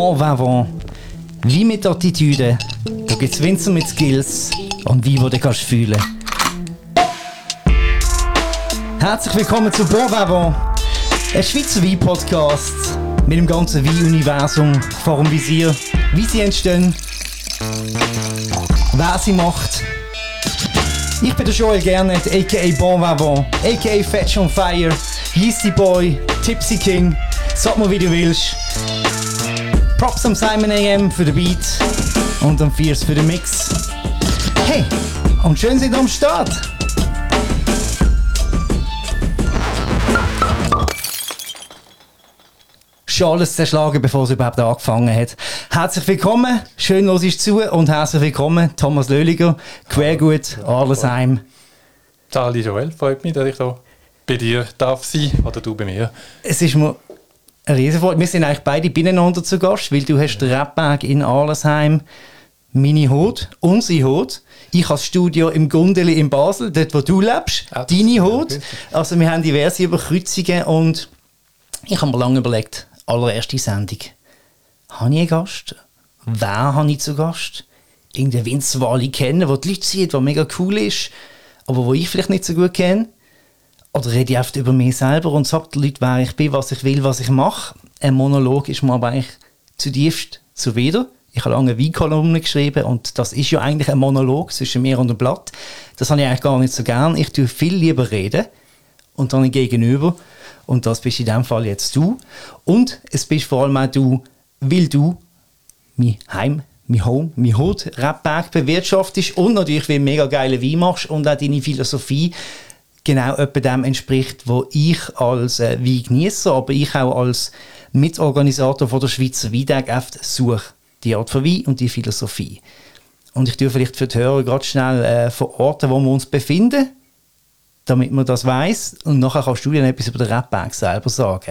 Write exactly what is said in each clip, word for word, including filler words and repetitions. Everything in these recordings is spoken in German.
Bon Vivant. Wie mit Attitüde. Da gibt's Winzer mit Skills und wie, wo du kannst fühlen. Herzlich willkommen zu Bon Vivant, ein Schweizer Wein-Podcast mit dem ganzen Wein-Universum vor dem Visier, wie sie entstehen, wer sie macht. Ich bin der Joel Gernet, aka Bon Vivant, aka Fetch on Fire, Yeasty Boy, Tipsy King, sag mal wie du willst. Props am Simon A M für den Beat und am Fierce für den Mix. Hey, und schön sind am Start! Schon alles zerschlagen, bevor es überhaupt angefangen hat. Herzlich willkommen, schön los ist zu und herzlich willkommen Thomas Löhliger, Quergut, Arlesheim. Sali Joel, freut mich, dass ich da bei dir darf sein oder du bei mir. Es ist mir eine Riesenfreude. Wir sind eigentlich beide beieinander zu Gast, weil du hast den Rapberg in Arlesheim, meine Hut, unsere Hut. Ich habe das Studio im Gundeli in Basel, dort wo du lebst, ja, deine Hut. Also wir haben diverse Überkreuzungen und ich habe mir lange überlegt, allererste Sendung, habe ich einen Gast? Wer habe ich zu Gast? Irgendeinen Winzer, den alle kennen, der die Leute sieht, der mega cool ist, aber wo ich vielleicht nicht so gut kenne. Oder rede ich oft über mich selber und sage den Leuten, wer ich bin, was ich will, was ich mache. Ein Monolog ist mir aber eigentlich zutiefst zuwider. Ich habe lange eine Weinkolumne geschrieben und das ist ja eigentlich ein Monolog zwischen mir und dem Blatt. Das habe ich eigentlich gar nicht so gern. Ich tue viel lieber reden und dann gegenüber. Und das bist in diesem Fall jetzt du. Und es bist vor allem auch du, weil du mein Heim, mein Home, mein Hut, Rapberg bewirtschaftest und natürlich wie mega geile Wein machst und auch deine Philosophie genau etwa dem entspricht, wo ich als äh, Weingenießer, aber ich auch als Mitorganisator von der Schweizer Weintag oft suche. Die Art von Wein und die Philosophie. Und ich tue vielleicht für die Hörer gerade schnell äh, verorten, wo wir uns befinden, damit man das weiss. Und nachher kannst du dann etwas über den Rapberg selber sagen.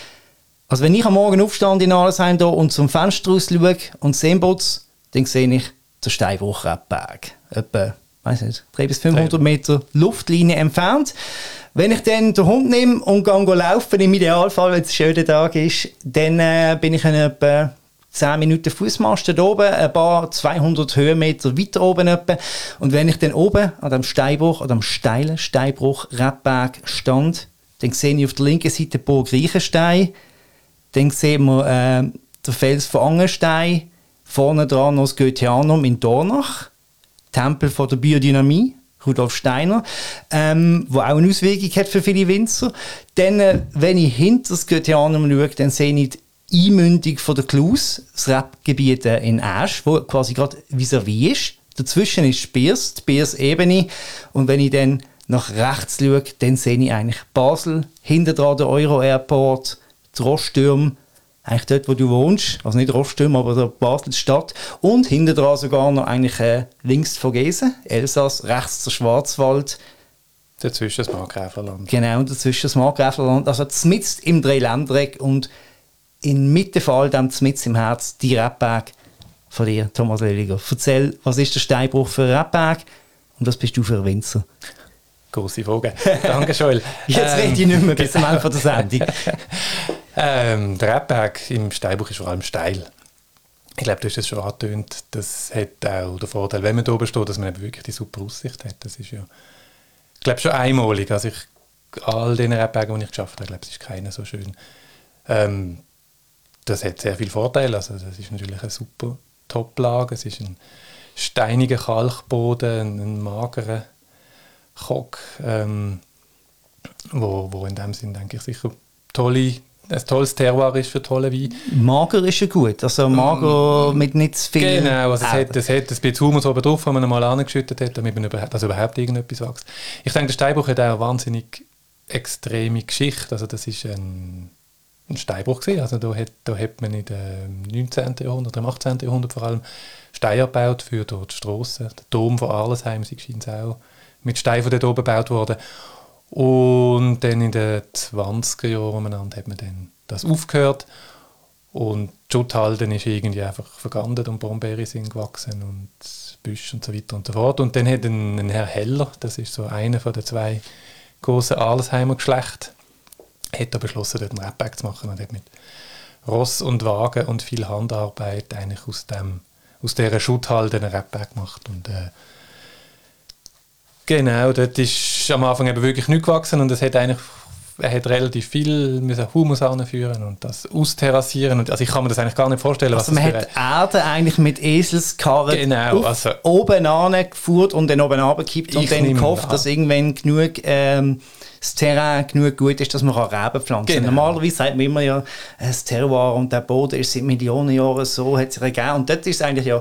Also wenn ich am Morgen aufstand in Arlesheim da und zum Fenster raus schaue und Seenbutz, dann sehe ich den Steinbruch-Rapberg. Etwa, weiss nicht, dreihundert bis fünfhundert Meter Luftlinie entfernt. Wenn ich dann den Hund nehme und gehe laufen, im Idealfall, wenn es ein schöner Tag ist, dann äh, bin ich in etwa zehn Minuten Fußmarsch da oben, ein paar zweihundert Höhenmeter weiter oben etwa. Und wenn ich dann oben an dem Steinbruch, an dem steilen Steinbruch Rapberg stand, dann sehe ich auf der linken Seite die Burg Reichenstein, dann sehen wir äh, den Fels von Angenstein, vorne dran noch das Goetheanum in Dornach, Tempel von der Biodynamie, Rudolf Steiner, ähm, wo auch eine Auswirkung hat für viele Winzer. Dann, äh, wenn ich hinter das Goetheanum schaue, dann sehe ich die Einmündung von der Klus, das Rebgebiet in Asch, wo quasi gerade vis-à-vis ist. Dazwischen ist Spiers, die Spiers-Ebene. Und wenn ich dann nach rechts schaue, dann sehe ich eigentlich Basel, hinter dran der Euro-Airport, die Rostürm, eigentlich dort, wo du wohnst, also nicht Rostürm, aber der Basel-Stadt. Und hinter dran sogar noch eigentlich äh, links von Gesen, Elsass, rechts der Schwarzwald. Dazwischen das Markgräflerland. Genau, dazwischen das Markgräflerland. Also mitten im Dreiländereck und inmitten von all dem, mitten im Herz, die Rapberg von dir, Thomas Löhliger. Erzähl, was ist der Steinbruch für ein Rapberg und was bist du für ein Winzer? Grosse Frage. Danke, Joel. Jetzt ähm, rede ich nicht mehr bis zum Ende der Sendung. ähm, der Rapberg im Steinbruch ist vor allem steil. Ich glaube, du hast es schon angetönt. Das hat auch den Vorteil, wenn man da oben steht, dass man eben wirklich die super Aussicht hat. Das ist ja, ich glaube, schon einmalig. Also ich, all den Rapbergen, die ich geschafft habe, glaube ich, ist keiner so schön. Ähm, Das hat sehr viele Vorteile. Also das ist natürlich eine super Top-Lage. Es ist ein steiniger Kalkboden, ein magerer Kock, ähm, wo, wo in dem Sinn, denke ich, sicher tolle, ein tolles Terroir ist für tolle Wein. Mager ist ja gut, also mager mm, mit nicht zu viel. Genau, also es hat, es hat ein bisschen Humus oben drauf, wenn man mal angeschüttet hat, damit man überhaupt, also überhaupt irgendetwas wächst. Ich denke, der Steinbruch hat auch eine wahnsinnig extreme Geschichte. Also das ist ein ein Steinbruch gewesen. Also da hat, da hat man in dem neunzehnten Jahrhundert, im achtzehnten Jahrhundert vor allem Steine gebaut für dort die Strassen. Der Dom von Arlesheim ist auch mit Steinen von dort oben gebaut worden. Und dann in den zwanziger Jahren hat man dann das aufgehört und die Schutthalde ist irgendwie einfach vergandet und Brombeere sind gewachsen und Büsche und so weiter und so fort. Und dann hat ein, ein Herr Heller, das ist so einer von den zwei grossen Arlesheimer Geschlechter, hat er beschlossen, dort einen Rapberg zu machen und hat mit Ross und Wagen und viel Handarbeit eigentlich aus, dem, aus dieser Schutthalde einen Rebberg gemacht. Und, äh, genau, dort ist am Anfang eben wirklich nicht gewachsen und es hat eigentlich er hat relativ viel Humus anführen und das austerrassieren. Und, also ich kann mir das eigentlich gar nicht vorstellen. Also was man das hat Erde eigentlich mit Eselskarren genau, also oben angeführt und dann oben runtergekippt und dann gehofft, dass irgendwann genug ähm, das Terrain genug gut ist, dass man Reben pflanzen kann. Genau. Normalerweise sagt man immer ja, das Terroir und der Boden ist seit Millionen Jahren so, hat sich ergeben. Und dort ist es eigentlich ja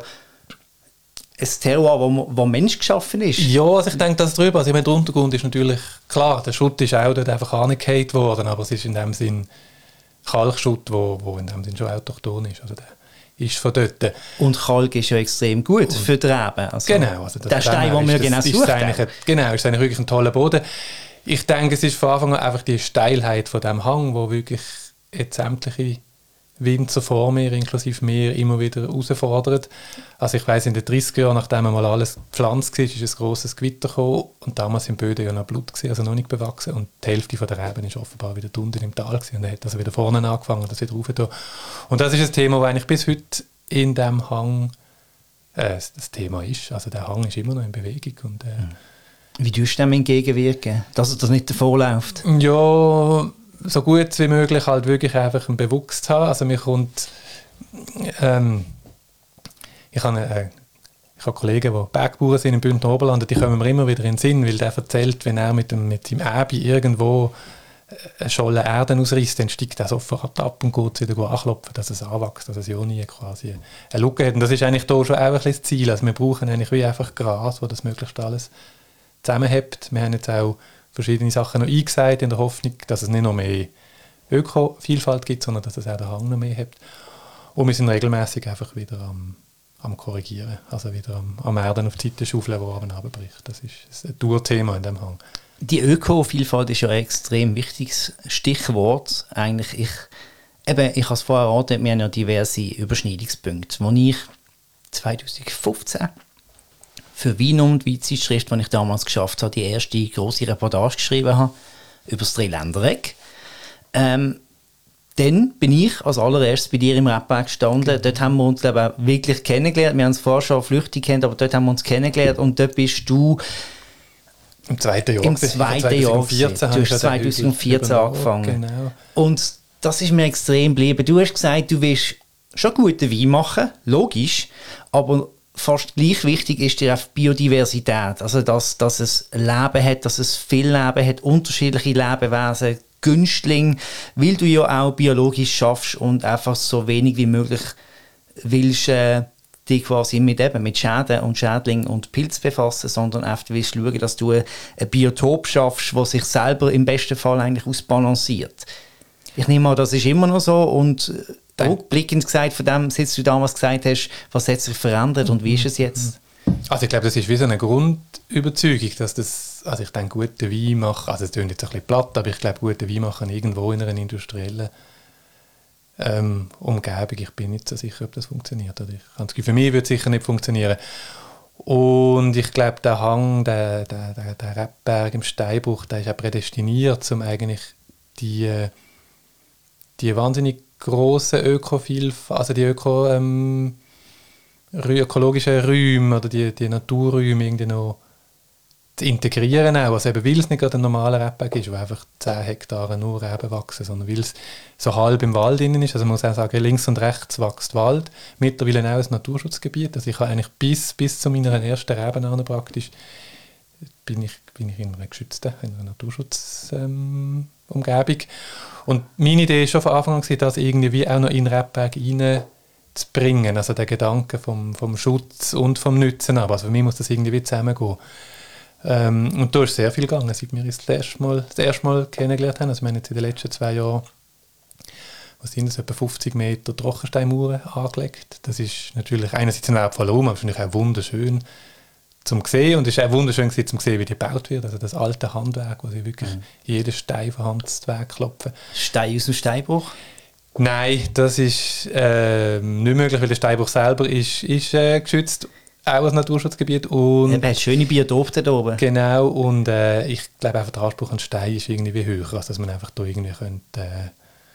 ein Terroir, wo, wo Mensch geschaffen ist. Ja, also ich denke das drüber. Also ich meine, der Untergrund ist natürlich klar, der Schutt ist auch dort einfach angehakt worden, aber es ist in dem Sinn Kalkschutt, wo, wo in dem Sinn schon autochthon ist. Also der ist von dort. Und Kalk ist ja extrem gut und für die Reben. Also genau. Also der Stein, den wir genau suchen. Ein, genau, ist eigentlich wirklich ein toller Boden. Ich denke, es ist von Anfang an einfach die Steilheit von dem Hang, wo wirklich jetzt sämtliche Winzer vor mir, inklusive mir, immer wieder herausfordert. Also ich weiss, in den dreißiger Jahren, nachdem mal alles gepflanzt war, ist ein grosses Gewitter gekommen und damals sind Böden ja noch Blut gewesen, also noch nicht bewachsen und die Hälfte von der Reben ist offenbar wieder unten im Tal gewesen und er hat also wieder vorne angefangen und das wieder rauf. Und das ist ein Thema, das eigentlich bis heute in diesem Hang äh, das Thema ist. Also der Hang ist immer noch in Bewegung. Und, äh, wie tust du dem entgegenwirken, dass er das nicht davonläuft? Ja, so gut wie möglich halt wirklich einfach einen Bewuchs zu haben. Also mir kommt, ähm, ich habe äh, ich habe Kollegen, die Bergbauern sind im Bündner Oberland, die kommen mir immer wieder in den Sinn, weil der erzählt, wenn er mit, dem, mit seinem Äbi irgendwo eine Scholle Erde ausreißt, dann steigt er sofort ab und geht wieder anklopfen, dass es anwächst, dass es ja nie quasi eine Lücke hat. Und das ist eigentlich da schon auch ein bisschen das Ziel. Also wir brauchen eigentlich wie einfach Gras, wo das möglichst alles zusammenhält. Wir haben jetzt auch verschiedene Sachen noch eingesagt, in der Hoffnung, dass es nicht noch mehr Öko-Vielfalt gibt, sondern dass es auch den Hang noch mehr hat. Und wir sind regelmäßig einfach wieder am, am Korrigieren, also wieder am, am Erden auf die Seite schaufeln, wo abends runterbricht. Das ist ein Dauerthema in diesem Hang. Die Öko-Vielfalt ist ja ein extrem wichtiges Stichwort. Eigentlich, ich, eben, ich habe es vorher erwähnt, wir haben ja diverse Überschneidungspunkte. Als ich zwanzig fünfzehn für Wein und Weinzeitschrift, die ich damals geschafft habe, die erste grosse Reportage geschrieben habe über das Dreiländereck. Ähm, dann bin ich als allererstes bei dir im Rebberg gestanden. Okay. Dort haben wir uns glaube ich, wirklich kennengelernt. Wir haben uns vorher schon flüchtig kennt, aber dort haben wir uns kennengelernt und dort bist du im zweiten Jahr. Im zweiten Jahr. Du hast zwanzig vierzehn angefangen. Genau. Und das ist mir extrem geblieben. Du hast gesagt, du willst schon guten Wein machen, logisch, aber fast gleich wichtig ist dir auch Biodiversität. Also, dass, dass es Leben hat, dass es viel Leben hat, unterschiedliche Lebewesen, Günstlinge, weil du ja auch biologisch schaffst und einfach so wenig wie möglich willst äh, dich quasi mit, eben, mit Schäden und Schädlingen und Pilz befassen, sondern einfach willst schauen, dass du ein Biotop schaffst, das sich selber im besten Fall eigentlich ausbalanciert. Ich nehme an, das ist immer noch so und rückblickend gesagt, von dem, was du damals gesagt hast, was hat sich verändert und wie ist es jetzt? Also ich glaube, das ist wie so eine Grundüberzeugung, dass das, also ich denke, gute Wein machen, also es klingt jetzt ein bisschen platt, aber ich glaube, gute Wein machen irgendwo in einer industriellen ähm, Umgebung, ich bin nicht so sicher, ob das funktioniert. Oder ich habe das Gefühl, für mich würde es sicher nicht funktionieren. Und ich glaube, der Hang, der, der, der, der Rebberg im Steinbruch, der ist auch prädestiniert, um eigentlich die, die wahnsinnig grossen Ökovielfalt, also die Öko, ähm, ökologischen Räume oder die, die Naturräume irgendwie noch zu integrieren auch. Also eben, weil es nicht gerade ein normaler Rebberg ist, wo einfach zehn Hektare nur Reben wachsen, sondern weil es so halb im Wald innen ist. Also man muss auch sagen, links und rechts wächst Wald. Mittlerweile auch ein Naturschutzgebiet. Also ich habe eigentlich bis, bis zu meiner ersten Rebenahne praktisch bin ich, bin ich in einer geschützten, in einer Naturschutzumgebung. Ähm, und meine Idee war schon von Anfang an, das irgendwie auch noch in den Rebberg rein zu bringen, also der Gedanke vom, vom Schutz und vom Nützen. Aber also für mich muss das irgendwie zusammengehen. Ähm, und da ist sehr viel gegangen, seit wir uns das erste Mal, das erste Mal kennengelernt haben. Also wir haben jetzt in den letzten zwei Jahren, was sind das, etwa fünfzig Meter Trockensteinmauern angelegt. Das ist natürlich einerseits ein wertvoller Raum, aber es ist natürlich auch wunderschön zum sehen und es ist auch wunderschön zum sehen, wie die gebaut wird. Also das alte Handwerk, wo sie wirklich mhm. jeden Stein von Hand zu Werk klopfen. Stein aus dem Steinbruch? Nein, das ist äh, nicht möglich, weil der Steinbruch selber ist, ist äh, geschützt, auch als Naturschutzgebiet. Und er hat schöne Biotope da oben. Genau, und äh, ich glaube einfach, der Anspruch an Stein ist irgendwie höher, als dass man einfach da irgendwie könnte, äh,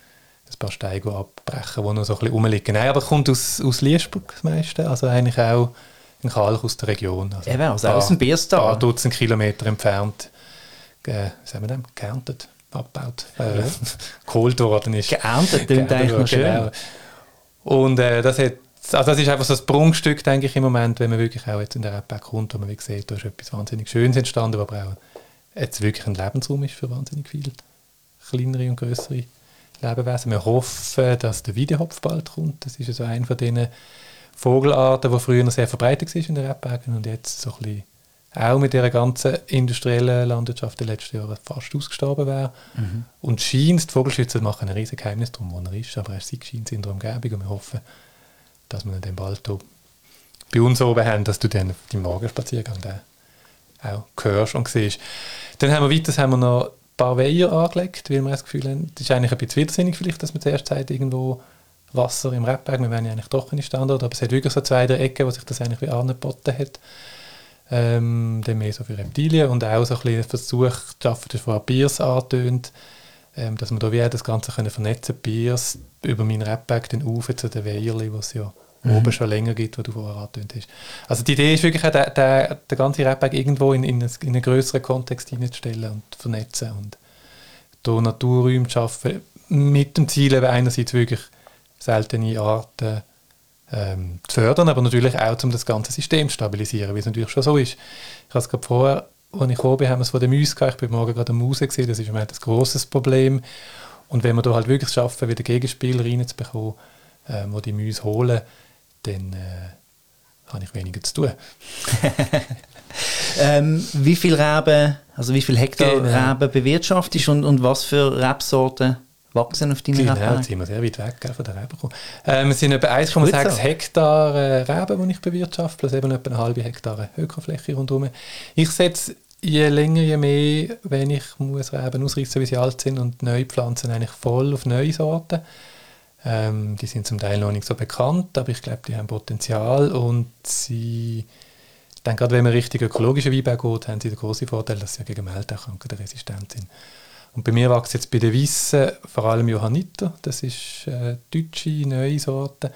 ein paar Steine abbrechen, die noch so ein bisschen rumliegen. Nein, aber kommt aus, aus Liesburg das meiste, also eigentlich auch in Kalch aus der Region. Also Eben, also aus dem Bierstal. Ein paar Dutzend Kilometer entfernt, äh, wie sagen wir das, geerntet, abgebaut, äh, ja. geholt worden ist. Geerntet, klingt eigentlich noch schön. Genau. Und äh, das hat Also das ist einfach so das Prunkstück, denke ich, im Moment, wenn man wirklich auch jetzt in der Rebberg kommt, wo man wie sieht, da ist etwas wahnsinnig Schönes entstanden, aber auch jetzt wirklich ein Lebensraum ist für wahnsinnig viele kleinere und größere Lebewesen. Wir hoffen, dass der Wiedehopf bald kommt. Das ist so also eine von diesen Vogelarten, die früher noch sehr verbreitet war in der Rebbergen und jetzt so ein bisschen auch mit dieser ganzen industriellen Landwirtschaft der letzten Jahre fast ausgestorben wäre. Mhm. Und scheint, die Vogelschützer machen ein riesiges Geheimnis darum, wo er ist, aber er scheint in der Umgebung und wir hoffen, dass wir dann bald bei uns oben haben, dass du dann auf deinem Morgenspaziergang den auch hörst und siehst. Dann haben wir weiter haben wir noch ein paar Weiher angelegt, weil wir das Gefühl haben, das ist eigentlich ein bisschen widersinnig vielleicht, dass man zuerst sagt, irgendwo Wasser im Rebberg, wir wollen ja eigentlich doch keine Standort, aber es hat wirklich so zwei, drei Ecken, wo sich das eigentlich wie angeboten hat. Ähm, dann mehr so für Reptilien und auch so ein bisschen Versuch zu schaffen, das vorher Biers angetönt, ähm, dass wir da wie auch das Ganze können vernetzen, Biers über meinen Rebberg dann rauf zu den Weierli, die es ja mhm. oben schon länger gibt, wo du vorher angetönt hast. Also die Idee ist wirklich auch, den, den, den ganzen Rebberg irgendwo in, in, in einen grösseren Kontext hineinzustellen und vernetzen und da Naturräume zu schaffen, mit dem Ziel eben einerseits wirklich seltene Arten ähm, zu fördern, aber natürlich auch, um das ganze System zu stabilisieren, wie es natürlich schon so ist. Ich habe es gerade vorher, als ich oben bin, haben wir es von den Mäusen gehabt. Ich bin morgen gerade am Muse gesehen, das ist im Moment ein grosses Problem. Und wenn wir da halt wirklich schaffen, wieder Gegenspieler reinzubekommen, ähm, die die Mäuse holen, dann äh, habe ich weniger zu tun. ähm, wie viele Reben, also wie viele Hektar genau. Reben bewirtschaftest und, und was für Rebsorten wachsen auf deinen Genau, Reben? jetzt sind wir sehr weit weg von der Reben. Ähm, es sind etwa eins Komma sechs Hektar äh, Reben, die ich bewirtschafte, plus eben etwa eine halbe Hektar Ökofläche rundherum. Ich setze je länger, je mehr, wenn ich muss Reben ausreißen, wie sie alt sind und neu pflanzen, eigentlich voll auf neue Sorten. Ähm, die sind zum Teil noch nicht so bekannt, aber ich glaube, die haben Potenzial und sie, ich denke, gerade wenn man richtig ökologischen Weinbau geht, haben sie den grossen Vorteil, dass sie ja gegen Mehltaukrankheiten resistent sind. Und bei mir wächst jetzt bei den Weissen vor allem Johanniter, das ist äh, deutsche, neue Sorte.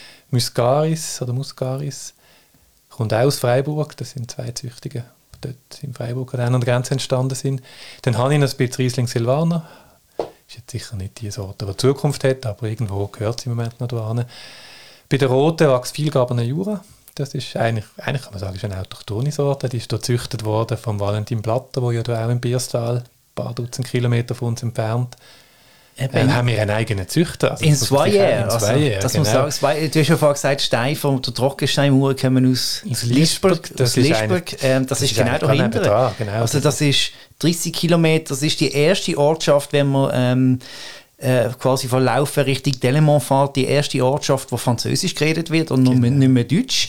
Muscaris oder Muscaris kommt auch aus Freiburg, das sind zwei Züchtungen, die dort in Freiburg an einer Grenze entstanden sind. Dann habe ich noch ein bisschen Riesling Silvaner, ist jetzt sicher nicht die Sorte, die Zukunft hat, aber irgendwo gehört sie im Moment noch dahin. Bei den Roten wächst viel Cabernet Jura, das ist eigentlich, eigentlich kann man sagen, ist eine autochthone Sorte, die ist dort gezüchtet worden von Valentin Blatter, der ja da auch im Bierstal ein paar Dutzend Kilometer von uns entfernt. Ähm, haben wir einen eigenen Züchter. Also in Soyer, also, das genau. muss sagen, du hast ja vorhin gesagt, Steine von der Trockensteinmauer kommen aus, aus Liesburg. Das, aus ist, Liesburg. Ähm, das, das ist, ist genau dahinter. Da, genau. Also das ist dreißig Kilometer, das ist die erste Ortschaft, wenn man ähm, äh, quasi von Laufen Richtung Delemont fährt, die erste Ortschaft, wo Französisch geredet wird und genau. nicht mehr Deutsch.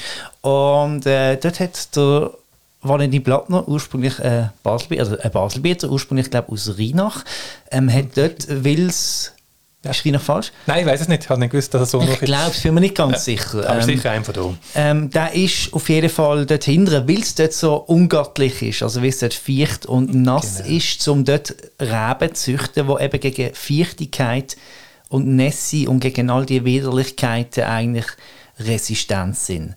Und äh, dort hat der Valentin Blattner, ursprünglich äh, Baselbier, also ein Baselbieter, ursprünglich glaube aus Rheinach, ähm, hat dort Wils... Ja. Ist Rheinach falsch? Nein, ich weiß es nicht. Ich habe nicht gewusst, dass er so ich noch ist. Ich glaube es, bin mir nicht ganz ja. sicher. Aber ähm, sicher ein von da. Ähm, der ist auf jeden Fall dort hinten, weil es dort so ungattlich ist, also weil es dort feucht und nass genau. ist, um dort Reben zu züchten, die eben gegen Feuchtigkeit und Nässe und gegen all die Widerlichkeiten eigentlich resistent sind.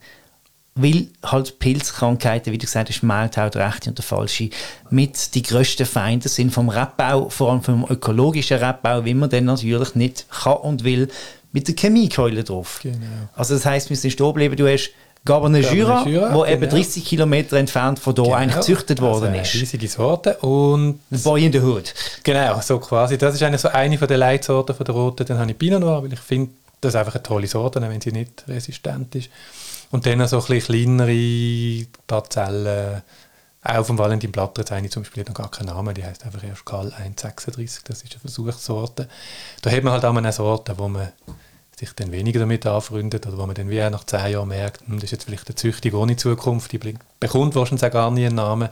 Weil halt Pilzkrankheiten, wie du gesagt hast, Mehltau, der rechte und der falsche, mit die grössten Feinde sind vom Rebbau, vor allem vom ökologischen Rebbau, wie man dann natürlich nicht kann und will, mit der Chemiekeule drauf. Genau. Also das heisst, wir sind stehen geblieben, du hast Cabernet Jura, wo genau. eben dreißig Kilometer entfernt von hier genau. eigentlich gezüchtet worden also ist. Eine riesige Sorte und... The Boy in the Hood. Genau, so quasi. Das ist eigentlich so eine der Leitsorten von der Roten. Dann habe ich Pinot Noir, weil ich finde, das ist einfach eine tolle Sorte, wenn sie nicht resistent ist. Und dann so ein bisschen kleinere Parzellen, auch vom Valentin Blatter, jetzt eine zum Beispiel hat noch gar keinen Namen, die heisst einfach erst Karl eins sechsunddreißig, das ist eine Versuchssorte. Da hat man halt auch eine Sorte, wo man sich dann weniger damit anfreundet oder wo man dann wie auch nach zehn Jahren merkt, hm, das ist jetzt vielleicht eine Züchtung ohne Zukunft, die bekommt wahrscheinlich auch gar nie einen Namen.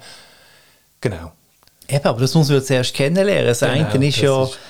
Genau. Eben, aber das muss man zuerst kennenlernen. Das genau, eine ist ja... Ist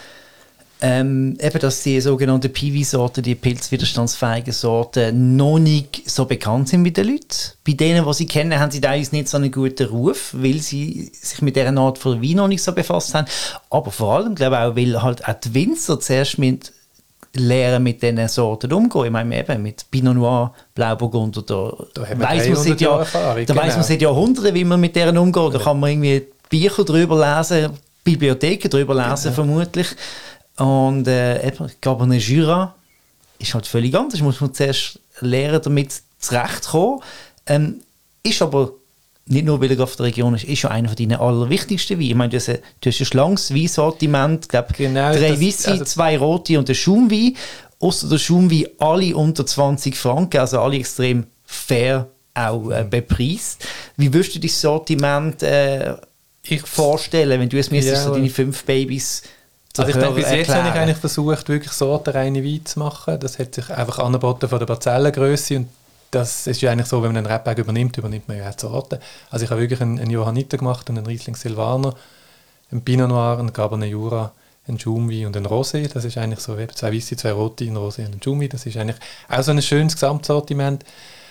Ähm, eben, dass die sogenannten P V-Sorten, die pilzwiderstandsfähigen Sorten, noch nicht so bekannt sind bei den Leuten. Bei denen, die sie kennen, haben sie teilweise nicht so einen guten Ruf, weil sie sich mit dieser Art von Wein noch nicht so befasst haben. Aber vor allem, glaube ich, auch, weil halt auch die Winzer zuerst mit lernen, mit diesen Sorten umzugehen. Ich meine, eben mit Pinot Noir, Blauburgunder, da, da weiss man seit Jahr, da genau. weiss man seit Jahrhunderten, wie man mit denen umgeht. Da kann man irgendwie Bücher darüber lesen, Bibliotheken darüber lesen, genau. vermutlich. Und äh, eben, Cabernet Jura ist halt völlig anders. Muss man zuerst lernen, damit zurechtzukommen. Ähm, ist aber nicht nur, weil er auf der Region ist, ist schon einer von deinen allerwichtigsten Weine. Ich meine, du hast ein, du hast ein schlankes Weinsortiment, glaube genau, drei Weisse, also zwei rote und ein Schaumwein. Ausser der Schaumwein alle unter zwanzig Franken, also alle extrem fair auch äh, bepreist. Wie würdest du dein Sortiment äh, ich vorstellen, wenn du es müsstest, ja, so deine fünf Babys also ich denke, bis jetzt habe ich eigentlich versucht, wirklich sortenreine Weine zu machen. Das hat sich einfach angeboten von der Parzellengrösse und das ist ja eigentlich so, wenn man einen Rebberg übernimmt, übernimmt man ja auch die Sorten. Also ich habe wirklich einen, einen Johanniter gemacht und einen Riesling Silvaner, einen Pinot Noir, einen Cabernet Jura, einen Schaumwein und einen Rosé. Das ist eigentlich so, zwei Weisse, zwei Rote, ein Rosé und ein Schaumwein. Das ist eigentlich auch so ein schönes Gesamtsortiment,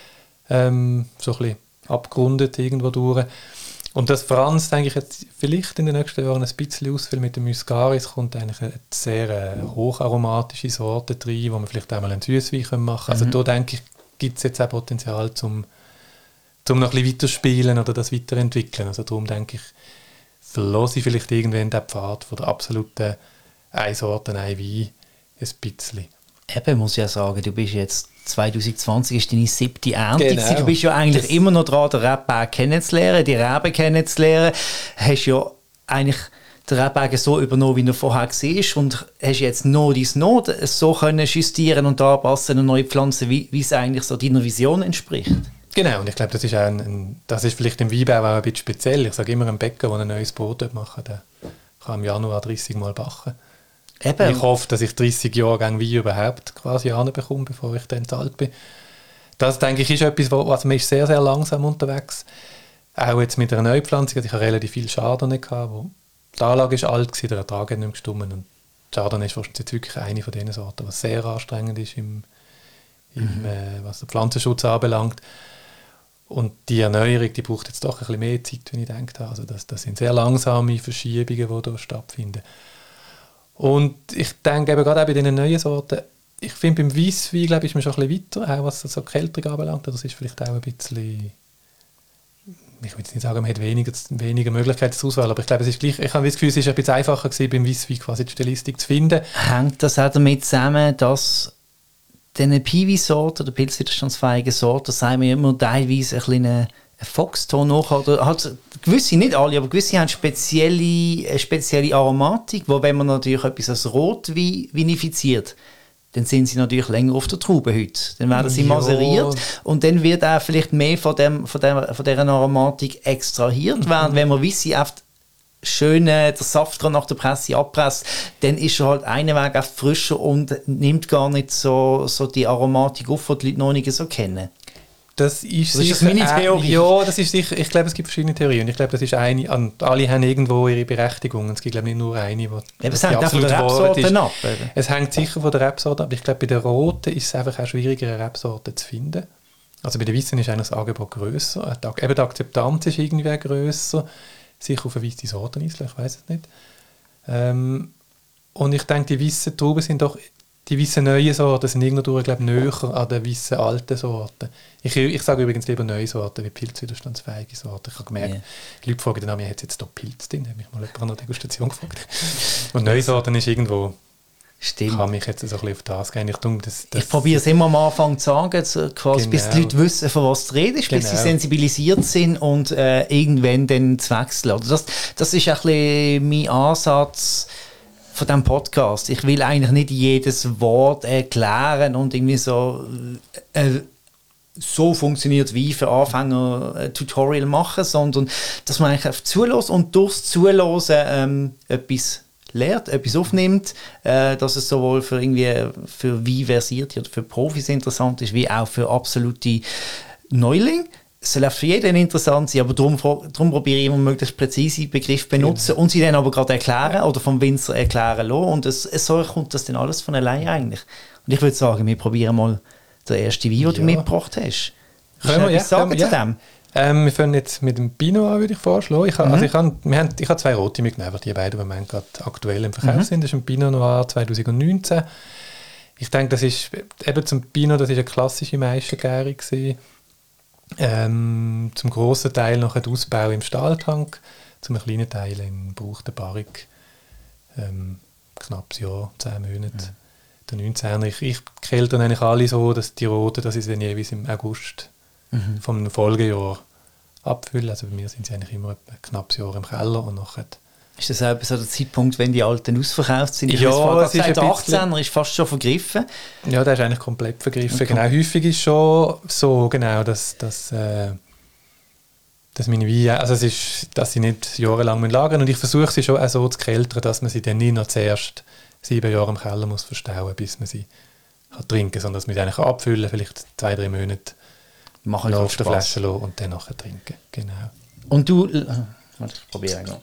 ähm, so ein bisschen abgerundet irgendwo durch. Und das franzt eigentlich jetzt vielleicht in den nächsten Jahren ein bisschen aus, weil mit dem Muscaris kommt eigentlich eine sehr äh, hocharomatische Sorte rein, wo man vielleicht auch mal einen Süßwein machen kann. Mhm. Also da denke ich, gibt es jetzt auch Potenzial, zum, zum noch ein bisschen weiterspielen oder das weiterentwickeln. Also darum denke ich, verlasse ich vielleicht irgendwann den Pfad von der absoluten eine Sorte, ein Wein ein bisschen. Eben, muss ich ja sagen, du bist jetzt zwanzig zwanzig ist deine siebte Ernte. Genau. Du bist ja eigentlich das immer noch dran, den Rebberg kennenzulernen, die Reben kennenzulernen. Hast ja eigentlich den Rebberg so übernommen, wie er vorher war und hast jetzt noch dein Not so können justieren und anpassen und neue Pflanzen, wie, wie es eigentlich so deiner Vision entspricht. Genau, und ich glaube, das ist auch ein, ein, das ist vielleicht im Weinbau auch ein bisschen speziell. Ich sage immer, ein Bäcker, der ein neues Brot macht, der kann im Januar dreißig Mal backen. Eben. Ich hoffe, dass ich dreißig Jahre Wein überhaupt quasi anbekomme, bevor ich dann alt bin. Das, denke ich, ist etwas, wo, also man ist sehr, sehr langsam unterwegs. Auch jetzt mit einer Neupflanzung. Also ich hatte relativ viel Chardonnay gehabt, wo die Anlage ist alt war, der Ertrag hat nicht mehr gestimmt. Und Chardonnay ist wahrscheinlich wirklich eine von diesen Sorten, was sehr anstrengend ist, im, im, mhm. äh, was den Pflanzenschutz anbelangt. Und die Erneuerung, die braucht jetzt doch ein bisschen mehr Zeit, wenn ich denke. Also das, das sind sehr langsame Verschiebungen, die da stattfinden. Und ich denke eben gerade auch bei diesen neuen Sorten, ich finde beim Weisswein, glaube ich, ist man schon ein bisschen weiter, auch was so Kälterung anbelangt. Das ist vielleicht auch ein bisschen, ich will jetzt nicht sagen, man hat weniger, weniger Möglichkeiten zur Auswahl, aber ich glaube, es ist gleich, ich habe das Gefühl, es ist ein bisschen einfacher gewesen, beim Weisswein quasi die Stilistik zu finden. Hängt das auch damit zusammen, dass diese Piwi-Sorten oder pilzwiderstandsfähigen Sorten, sagen wir immer teilweise ein bisschen ein Foxton noch, oder halt gewisse, nicht alle, aber gewisse haben spezielle, eine spezielle Aromatik, wo wenn man natürlich etwas als Rotwein vinifiziert, dann sind sie natürlich länger auf der Traube heute. Dann werden sie maseriert und dann wird auch vielleicht mehr von, dem, von, dem, von dieser Aromatik extrahiert, mhm. während wenn man Weisse oft schön äh, der Saft nach der Presse abpresst, dann ist er halt einen Weg oft frischer und nimmt gar nicht so, so die Aromatik auf, die die Leute noch nicht so kennen. Das ist, das ist meine Theorie. Äh, ja, das ist sicher, ich glaube, es gibt verschiedene Theorien. Ich glaube, das ist eine, und alle haben irgendwo ihre Berechtigung. Es gibt, glaube ich, nicht nur eine, die es hängt auch von der Rebsorte ab. Eben. Es hängt sicher von der Rebsorte ab. Ich glaube, bei den Roten ist es einfach auch schwieriger, eine Rebsorte zu finden. Also bei den Weissen ist eigentlich das Angebot grösser. Eben die Akzeptanz ist irgendwie grösser. Sicher auf eine weisse Sorteneinsel, ich weiß es nicht. Ähm, und ich denke, die weissen Trauben sind doch, die weissen neuen Sorten sind irgendwo, glaube ich, näher an den weissen alten Sorten. Ich, ich sage übrigens lieber neue Sorten wie pilzwiderstandsfähige Sorten. Ich habe gemerkt, yeah. die Leute fragen dann, hat es jetzt da Pilz drin? Da habe ich mal jemand an der Degustation gefragt. Und neue Sorten ist irgendwo... Stimmt. Kann mich jetzt so ein bisschen auf das gehen. Ich, das, das ich probiere es immer am Anfang zu sagen, so quasi, genau. bis die Leute wissen, von was du redest, genau. bis sie sensibilisiert sind und äh, irgendwann dann zu wechseln. Also das, das ist ein bisschen mein Ansatz von diesem Podcast. Ich will eigentlich nicht jedes Wort erklären und irgendwie so äh, so funktioniert wie für Anfänger ein Tutorial machen, sondern dass man eigentlich zulässt und durchs Zuhören ähm, etwas lernt, etwas aufnimmt, äh, dass es sowohl für irgendwie für wie versierte oder für Profis interessant ist, wie auch für absolute Neulinge. Es soll auch für jeden interessant sein, aber darum, darum probiere ich immer möglichst präzise Begriffe benutzen genau. und sie dann aber gerade erklären oder vom Winzer erklären lassen. Und es, es so kommt das dann alles von allein eigentlich. Und ich würde sagen, wir probieren mal den ersten Wein, den ja. du mitgebracht hast. Können wir etwas ja, sagen ja. zu dem? Ähm, wir fangen jetzt mit dem Pinot an, würde ich vorschlagen. Ich habe, mhm. also ich habe, wir haben, ich habe zwei rote mitgenommen, die beiden, die gerade aktuell im Verkauf mhm. sind. Das ist ein Pinot Noir zwanzig neunzehn. ich denke, das ist eben zum Pinot, das ist eine klassische Meistergärung gewesen. Ähm, zum grossen Teil noch ein Ausbau im Stahltank, zum kleinen Teil im gebrauchten Barrique. Ähm, knapp ein Jahr, zehn Monate. Ja. Der neunzehner. Ich, ich kälte eigentlich alle so, dass die Roten, das ist wenn jeweils im August mhm. vom Folgejahr abfüllen. Also bei mir sind sie eigentlich immer ein knappes Jahr im Keller und nachher. Ist das auch so der Zeitpunkt, wenn die alten ausverkauft sind? Ich ja, weiß, es ist der achtzehner ist fast schon vergriffen. Ja, der ist eigentlich komplett vergriffen. Okay. Genau, häufig ist schon so, genau, dass, dass, äh, dass meine Weine, also es ist, dass sie nicht jahrelang lagern müssen. Und ich versuche sie schon auch so zu kältern, dass man sie dann nicht noch zuerst sieben Jahre im Keller muss verstauen, bis man sie kann trinken kann, sondern dass man sie eigentlich abfüllen, vielleicht zwei, drei Monate machen auf der Flasche lassen und dann nachher trinken. Genau. Und du, äh, ich probiere noch.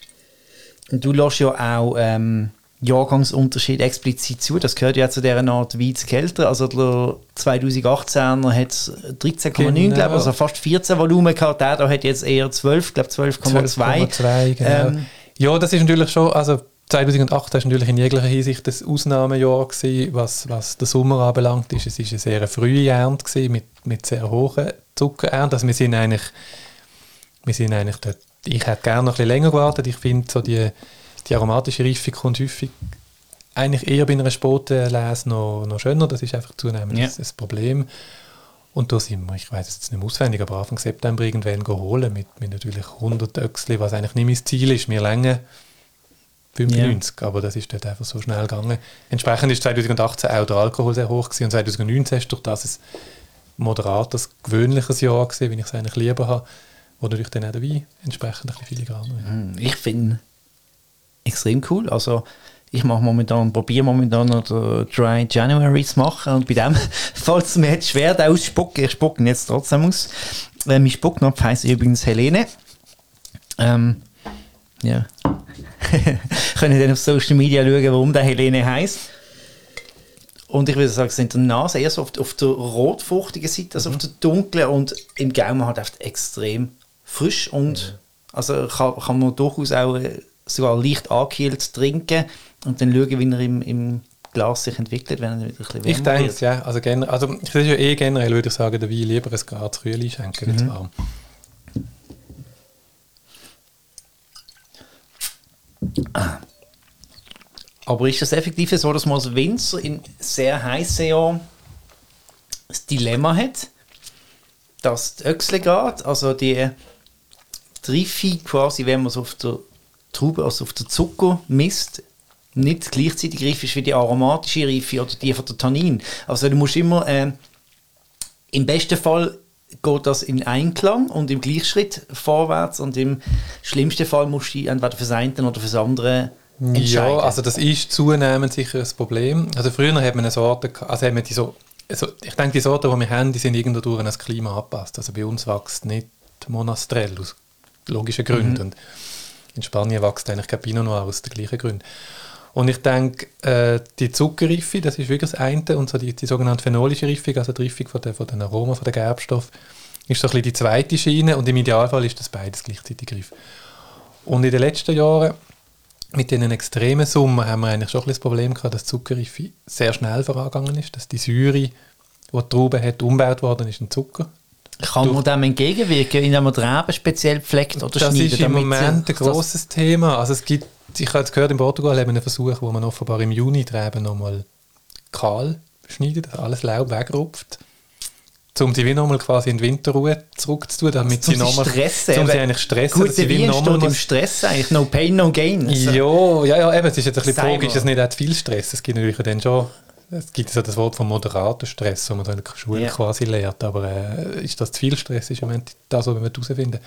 Und du lässt ja auch ähm, Jahrgangsunterschied explizit zu. Das gehört ja zu dieser Art Wein zu kälter. Also der zweitausendachtzehner hat dreizehn Komma neun, genau. glaube ich, also fast vierzehn Volumen gehabt. Der da hat jetzt eher zwölf, glaube zwölf Komma zwei. Genau. Ähm, ja, das ist natürlich schon, also zweitausendachtzehn war natürlich in jeglicher Hinsicht das Ausnahmejahr gewesen, was, was den Sommer anbelangt. Es war eine sehr frühe Ernte gewesen, mit, mit sehr hohen Zuckerernten. Also wir sind eigentlich, wir sind eigentlich dort. Ich hätte gerne noch ein bisschen länger gewartet. Ich finde, so die, die aromatische Reife kommt häufig eigentlich eher bei einer Spotenlese noch, noch schöner. Das ist einfach zunehmend ja. das, das Problem. Und da sind wir, ich weiß jetzt nicht mehr auswendig, aber Anfang September irgendwann holen mit, mit natürlich hundert Öchsli, was eigentlich nicht mein Ziel ist. Wir länger fünfundneunzig, ja. aber das ist dort einfach so schnell gegangen. Entsprechend ist zweitausendachtzehn auch der Alkohol sehr hoch gewesen und zweitausendneunzehn ist durch das ein moderates, gewöhnliches Jahr gewesen, wie ich es eigentlich lieber habe. Oder natürlich dann auch der Wein entsprechend ein bisschen filigraner. Ich finde extrem cool. Also ich mache momentan, probiere momentan noch den Dry January zu machen und bei dem fällt es mir jetzt schwer, den ausspucken. Ich spucke ihn jetzt trotzdem aus. Äh, mein Spucknapf heisst übrigens Helene. Ähm, ja. Können dann auf Social Media schauen, warum der Helene heisst. Und ich würde sagen, es sind in der Nase eher so auf, auf der rotfruchtigen Seite, also mhm. auf der dunklen und im Gaumen halt echt extrem frisch und mhm. also kann, kann man durchaus auch sogar leicht angekühlt trinken und dann schauen, wie er im, im Glas sich entwickelt, wenn er wieder ein bisschen wärmer Ich denke es, ja. Also, gener- also das ist ja eh generell, würde ich sagen, der Wein lieber ein Grad zu Kühl schenken, mhm. warm. Ah. Aber ist das effektiv so, dass man als Winzer in sehr heißen Jahren das Dilemma hat, dass die Öchsle geht, also die Reife quasi, wenn man es auf der Traube, also auf der Zucker misst, nicht gleichzeitig reif ist wie die aromatische Reife oder die von der Tannin. Also du musst immer, äh, im besten Fall geht das in Einklang und im Gleichschritt vorwärts und im schlimmsten Fall musst du entweder fürs eine oder fürs andere entscheiden. Ja, also das ist zunehmend sicher ein Problem. Also früher hat man eine Sorte, also hat man die so, also ich denke, die Sorten, die wir haben, die sind irgendwo an das Klima angepasst. Also bei uns wächst nicht Monastrell aus logischen Gründen. Mhm. Und in Spanien wächst eigentlich kein Pinot Noir aus den gleichen Gründen. Und ich denke, äh, die Zuckerreife, das ist wirklich das eine, und so die, die sogenannte phenolische Reifung, also die Reifung von, der, von den Aromen, von den Gerbstoffen, ist so ein bisschen die zweite Schiene, und im Idealfall ist das beides gleichzeitig reif. Und in den letzten Jahren, mit diesen extremen Sommer, haben wir eigentlich schon ein bisschen das Problem gehabt, dass die Zuckerreife sehr schnell vorangegangen ist, dass die Säure, die die Traube hat, umgebaut worden ist in Zucker. Kann man dem entgegenwirken, indem man die Reben speziell pflegt oder das schneidet? Das ist im Moment ein grosses Thema. Also es gibt, ich habe jetzt gehört, in Portugal haben wir einen Versuch, wo man offenbar im Juni die Reben nochmal kahl schneidet, also alles Laub wegrupft, um sie wie nochmal quasi in die Winterruhe zurückzutun, damit also, sie nochmal stressen. Um sie eigentlich stressen. Gut, der Wein steht im Stress eigentlich, no pain, no gain. Also. Ja, ja, ja, eben, es ist jetzt ein bisschen die Frage, ist das nicht auch zu viel Stress? Es gibt natürlich dann schon, es gibt so das Wort von moderatem Stress, das man in der Schule yeah. quasi lernt, aber äh, ist das zu viel Stress, ist im Moment das, was wir herausfinden.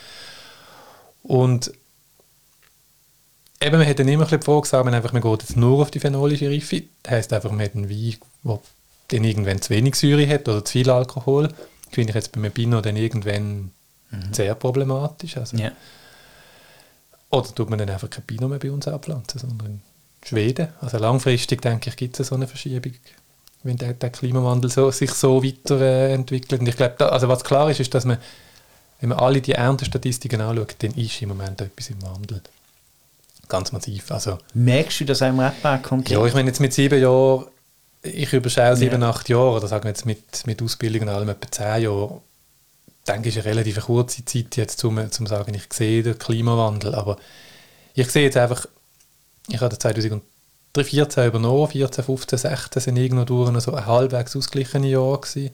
Und eben, man hat dann immer ein bisschen die Frage gesagt, man, einfach, man geht jetzt nur auf die phenolische Reife, das heisst einfach, man hat einen Wein, der dann irgendwann zu wenig Säure hat oder zu viel Alkohol. Das finde ich jetzt bei einem Pinot dann irgendwann mhm. sehr problematisch. Also, yeah. Oder tut man dann einfach kein Pinot mehr bei uns abpflanzen, sondern in Schweden. Also langfristig, denke ich, gibt es so eine Verschiebung, wenn der, der Klimawandel so, sich so weiterentwickelt. Und ich glaube, da, also was klar ist, ist, dass man, wenn man alle die Erntestatistiken anschaut, dann ist im Moment etwas im Wandel. Ganz massiv. Also, merkst du das auch im Rebberg konkret? Ja, ich meine, jetzt mit sieben Jahren ich überschaue sieben, Ja. acht Jahre, oder sagen wir jetzt mit, mit Ausbildung und allem etwa zehn Jahre, denke ich, ist eine relativ kurze Zeit jetzt, um zu sagen, ich sehe den Klimawandel, aber ich sehe jetzt einfach, ich habe zwanzig vierzehn übernommen, vierzehn, fünfzehn, sechzehn sind irgendwo durch so ein halbwegs ausgeglichene Jahr gewesen.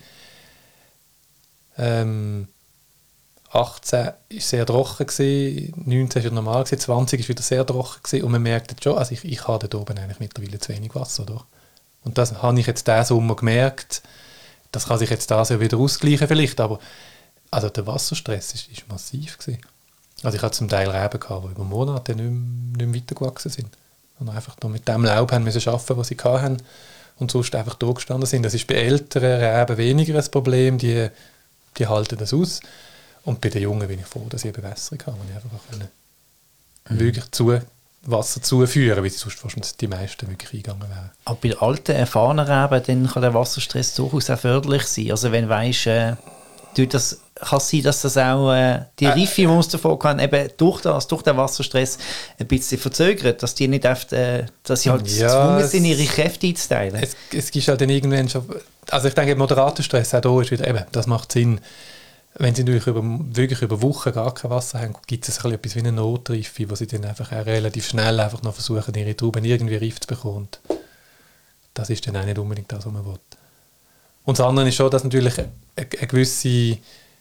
Ähm, achtzehn war sehr trocken gewesen, neunzehn war normal gewesen, zwanzig war wieder sehr trocken gewesen und man merkt jetzt schon, also ich, ich habe da oben eigentlich mittlerweile zu wenig Wasser, oder? Und das habe ich jetzt diesen Sommer gemerkt. Das kann sich jetzt das ja wieder ausgleichen vielleicht, aber also der Wasserstress ist, ist massiv gewesen. Also ich hatte zum Teil Reben gehabt, die über Monate nicht mehr, nicht mehr weitergewachsen sind. Und einfach nur mit dem Laub haben müssen arbeiten, was sie hatten und sonst einfach da gestanden sind. Das ist bei älteren Reben weniger ein Problem, die, die halten das aus. Und bei den Jungen bin ich froh, dass ich eine Bewässerung habe, und ich einfach können mhm. wirklich zu Wasser zuführen, weil sonst wahrscheinlich die meisten wirklich eingegangen wären. Aber bei alten, erfahrenen Reben, dann kann der Wasserstress durchaus auch förderlich sein. Also wenn du weißt, äh, das kann es sein, dass das auch äh, die Reife, die wir uns davor hatten, eben durch, das, durch den Wasserstress ein bisschen verzögert, dass die nicht oft, äh, dass sie halt ja, gezwungen sind, ihre Kräfte einzuteilen. Es, es gibt halt dann irgendwann schon, also ich denke, moderater Stress auch da ist wieder, eben, das macht Sinn. Wenn sie natürlich über, wirklich über Wochen gar kein Wasser haben, gibt es etwas wie eine Notreife, wo sie dann einfach auch relativ schnell einfach noch versuchen, ihre Trauben irgendwie reif zu bekommen. Das ist dann auch nicht unbedingt das, was man will. Und das andere ist schon, dass natürlich eine, eine gewisse,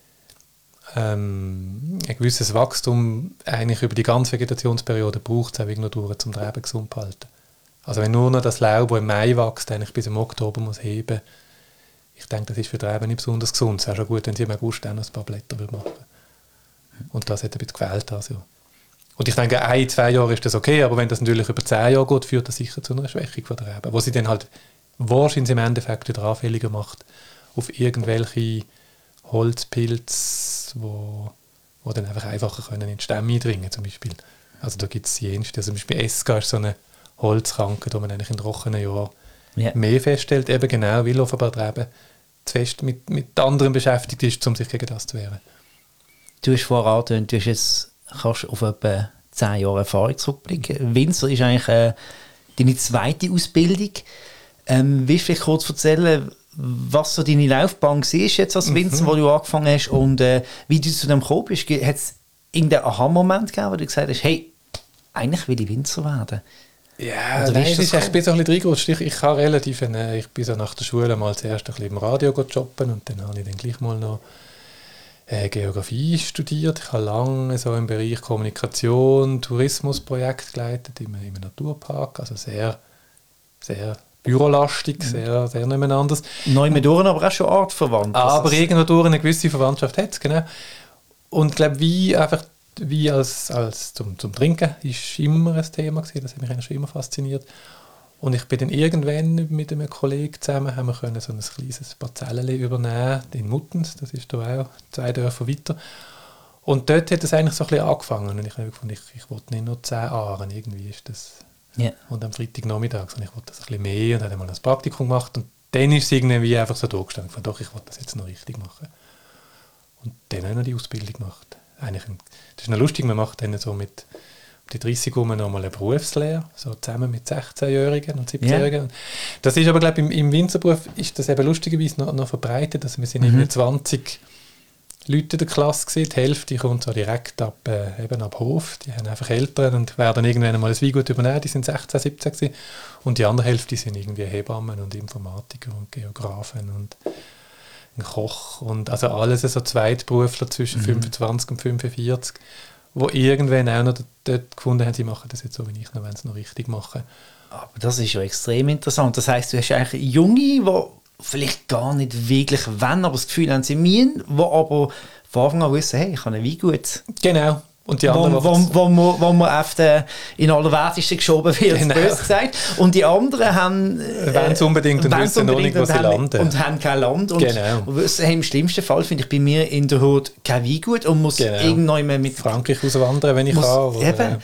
ähm, ein gewisses Wachstum eigentlich über die ganze Vegetationsperiode braucht, es auch nur durch, um die Reben gesund zu halten. Also wenn nur noch das Laub, das im Mai wächst, eigentlich bis im Oktober muss heben, ich denke, das ist für die Reben nicht besonders gesund. Es wäre schon gut, wenn sie im August dann noch ein paar Blätter machen würden. Und das hat ein bisschen gefehlt. Also. Und ich denke, ein, zwei Jahre ist das okay, aber wenn das natürlich über zehn Jahre geht, führt das sicher zu einer Schwächung von der Reben, wo sie dann halt wahrscheinlich im Endeffekt wieder anfälliger macht auf irgendwelche Holzpilze, wo, wo dann einfach einfacher können in die Stämme eindringen zum Beispiel. Also da gibt es die jenste, also zum Beispiel Esca ist so eine Holzkranke, die man eigentlich in trockenen Jahren yeah. mehr feststellt, eben genau, weil offenbar die Rebe zu fest mit, mit anderen beschäftigt ist, um sich gegen das zu wehren. Du hast vorher angetönt, du hast jetzt, kannst auf etwa zehn Jahre Erfahrung zurückblicken. Winzer ist eigentlich äh, deine zweite Ausbildung. Ähm, willst du vielleicht kurz erzählen, was so deine Laufbahn war jetzt als Winzer, mhm. wo du angefangen hast und äh, wie du zu dem gekommen bist? Hat es irgendeinen Aha-Moment gegeben, wo du gesagt hast, hey, eigentlich will ich Winzer werden? Ja, nein, ist ist, ich bin so ein bisschen reingerutscht. Ich, ich, habe relativ, äh, ich bin so nach der Schule mal zuerst ein bisschen im Radio jobben und dann habe ich dann gleich mal noch äh, Geografie studiert. Ich habe lange so im Bereich Kommunikation, Tourismusprojekt geleitet im, im Naturpark, also sehr, sehr bürolastig, mhm. sehr, sehr nebeneinander. Neumedoren aber auch schon artverwandt. Aber irgendwo durch eine gewisse Verwandtschaft hat es, genau. Und ich glaube, wie einfach wie als, als zum, zum Trinken ist immer ein Thema gewesen, das hat mich eigentlich schon immer fasziniert. Und ich bin dann irgendwann mit einem Kollegen zusammen, haben wir können so ein kleines Parzellchen übernehmen in Muttens, das ist da auch zwei Dörfer weiter. Und dort hat es eigentlich so ein bisschen angefangen und ich habe gefunden, ich, ich wollte nicht nur zehn Ahren, irgendwie ist das. Yeah. Und am Freitagnachmittag, und ich wollte das ein bisschen mehr und habe mal ein Praktikum gemacht und dann ist es irgendwie einfach so da gestanden, ich fand, doch, ich wollte das jetzt noch richtig machen. Und dann habe ich noch die Ausbildung gemacht. Eigentlich ein, das ist noch lustig, man macht dann so mit die dreißig Uhr noch mal eine Berufslehre, so zusammen mit sechzehnjährigen und siebzehnjährigen. Yeah. Das ist aber, glaube ich, im, im Winzerberuf ist das eben lustigerweise noch, noch verbreitet. Also wir sind mhm. zwanzig Leute in der Klasse gewesen. Die Hälfte kommt so direkt ab, äh, eben ab Hof. Die haben einfach Eltern und werden irgendwann mal ein Weingut übernehmen. Die sind sechzehn, siebzehn gewesen. Und die andere Hälfte sind irgendwie Hebammen und Informatiker und Geografen und ein Koch und also alles so Zweitberufler zwischen mhm. fünfundzwanzig und fünfundvierzig, wo irgendwann auch noch dort gefunden haben, sie machen das jetzt so wie ich noch, wenn sie es noch richtig machen. Aber das ist ja extrem interessant. Das heisst, du hast eigentlich Junge, die vielleicht gar nicht wirklich wollen, aber das Gefühl haben, sie müssen, die aber von Anfang an wissen, hey, ich habe ein Weingut. Genau. Und die anderen, wo, wo, wo, man, wo man auf den, in allerwertesten geschoben wird, genau. böse gesagt. Und die anderen haben... Äh, wollen es unbedingt und wissen noch nicht, wo sie landen. Und haben kein Land. Und, genau. und wissen, hey, im schlimmsten Fall finde ich bei mir in der Hut kein Weingut und muss genau. irgendwann mit... Frankreich auswandern, wenn ich muss, kann. Oder, eben,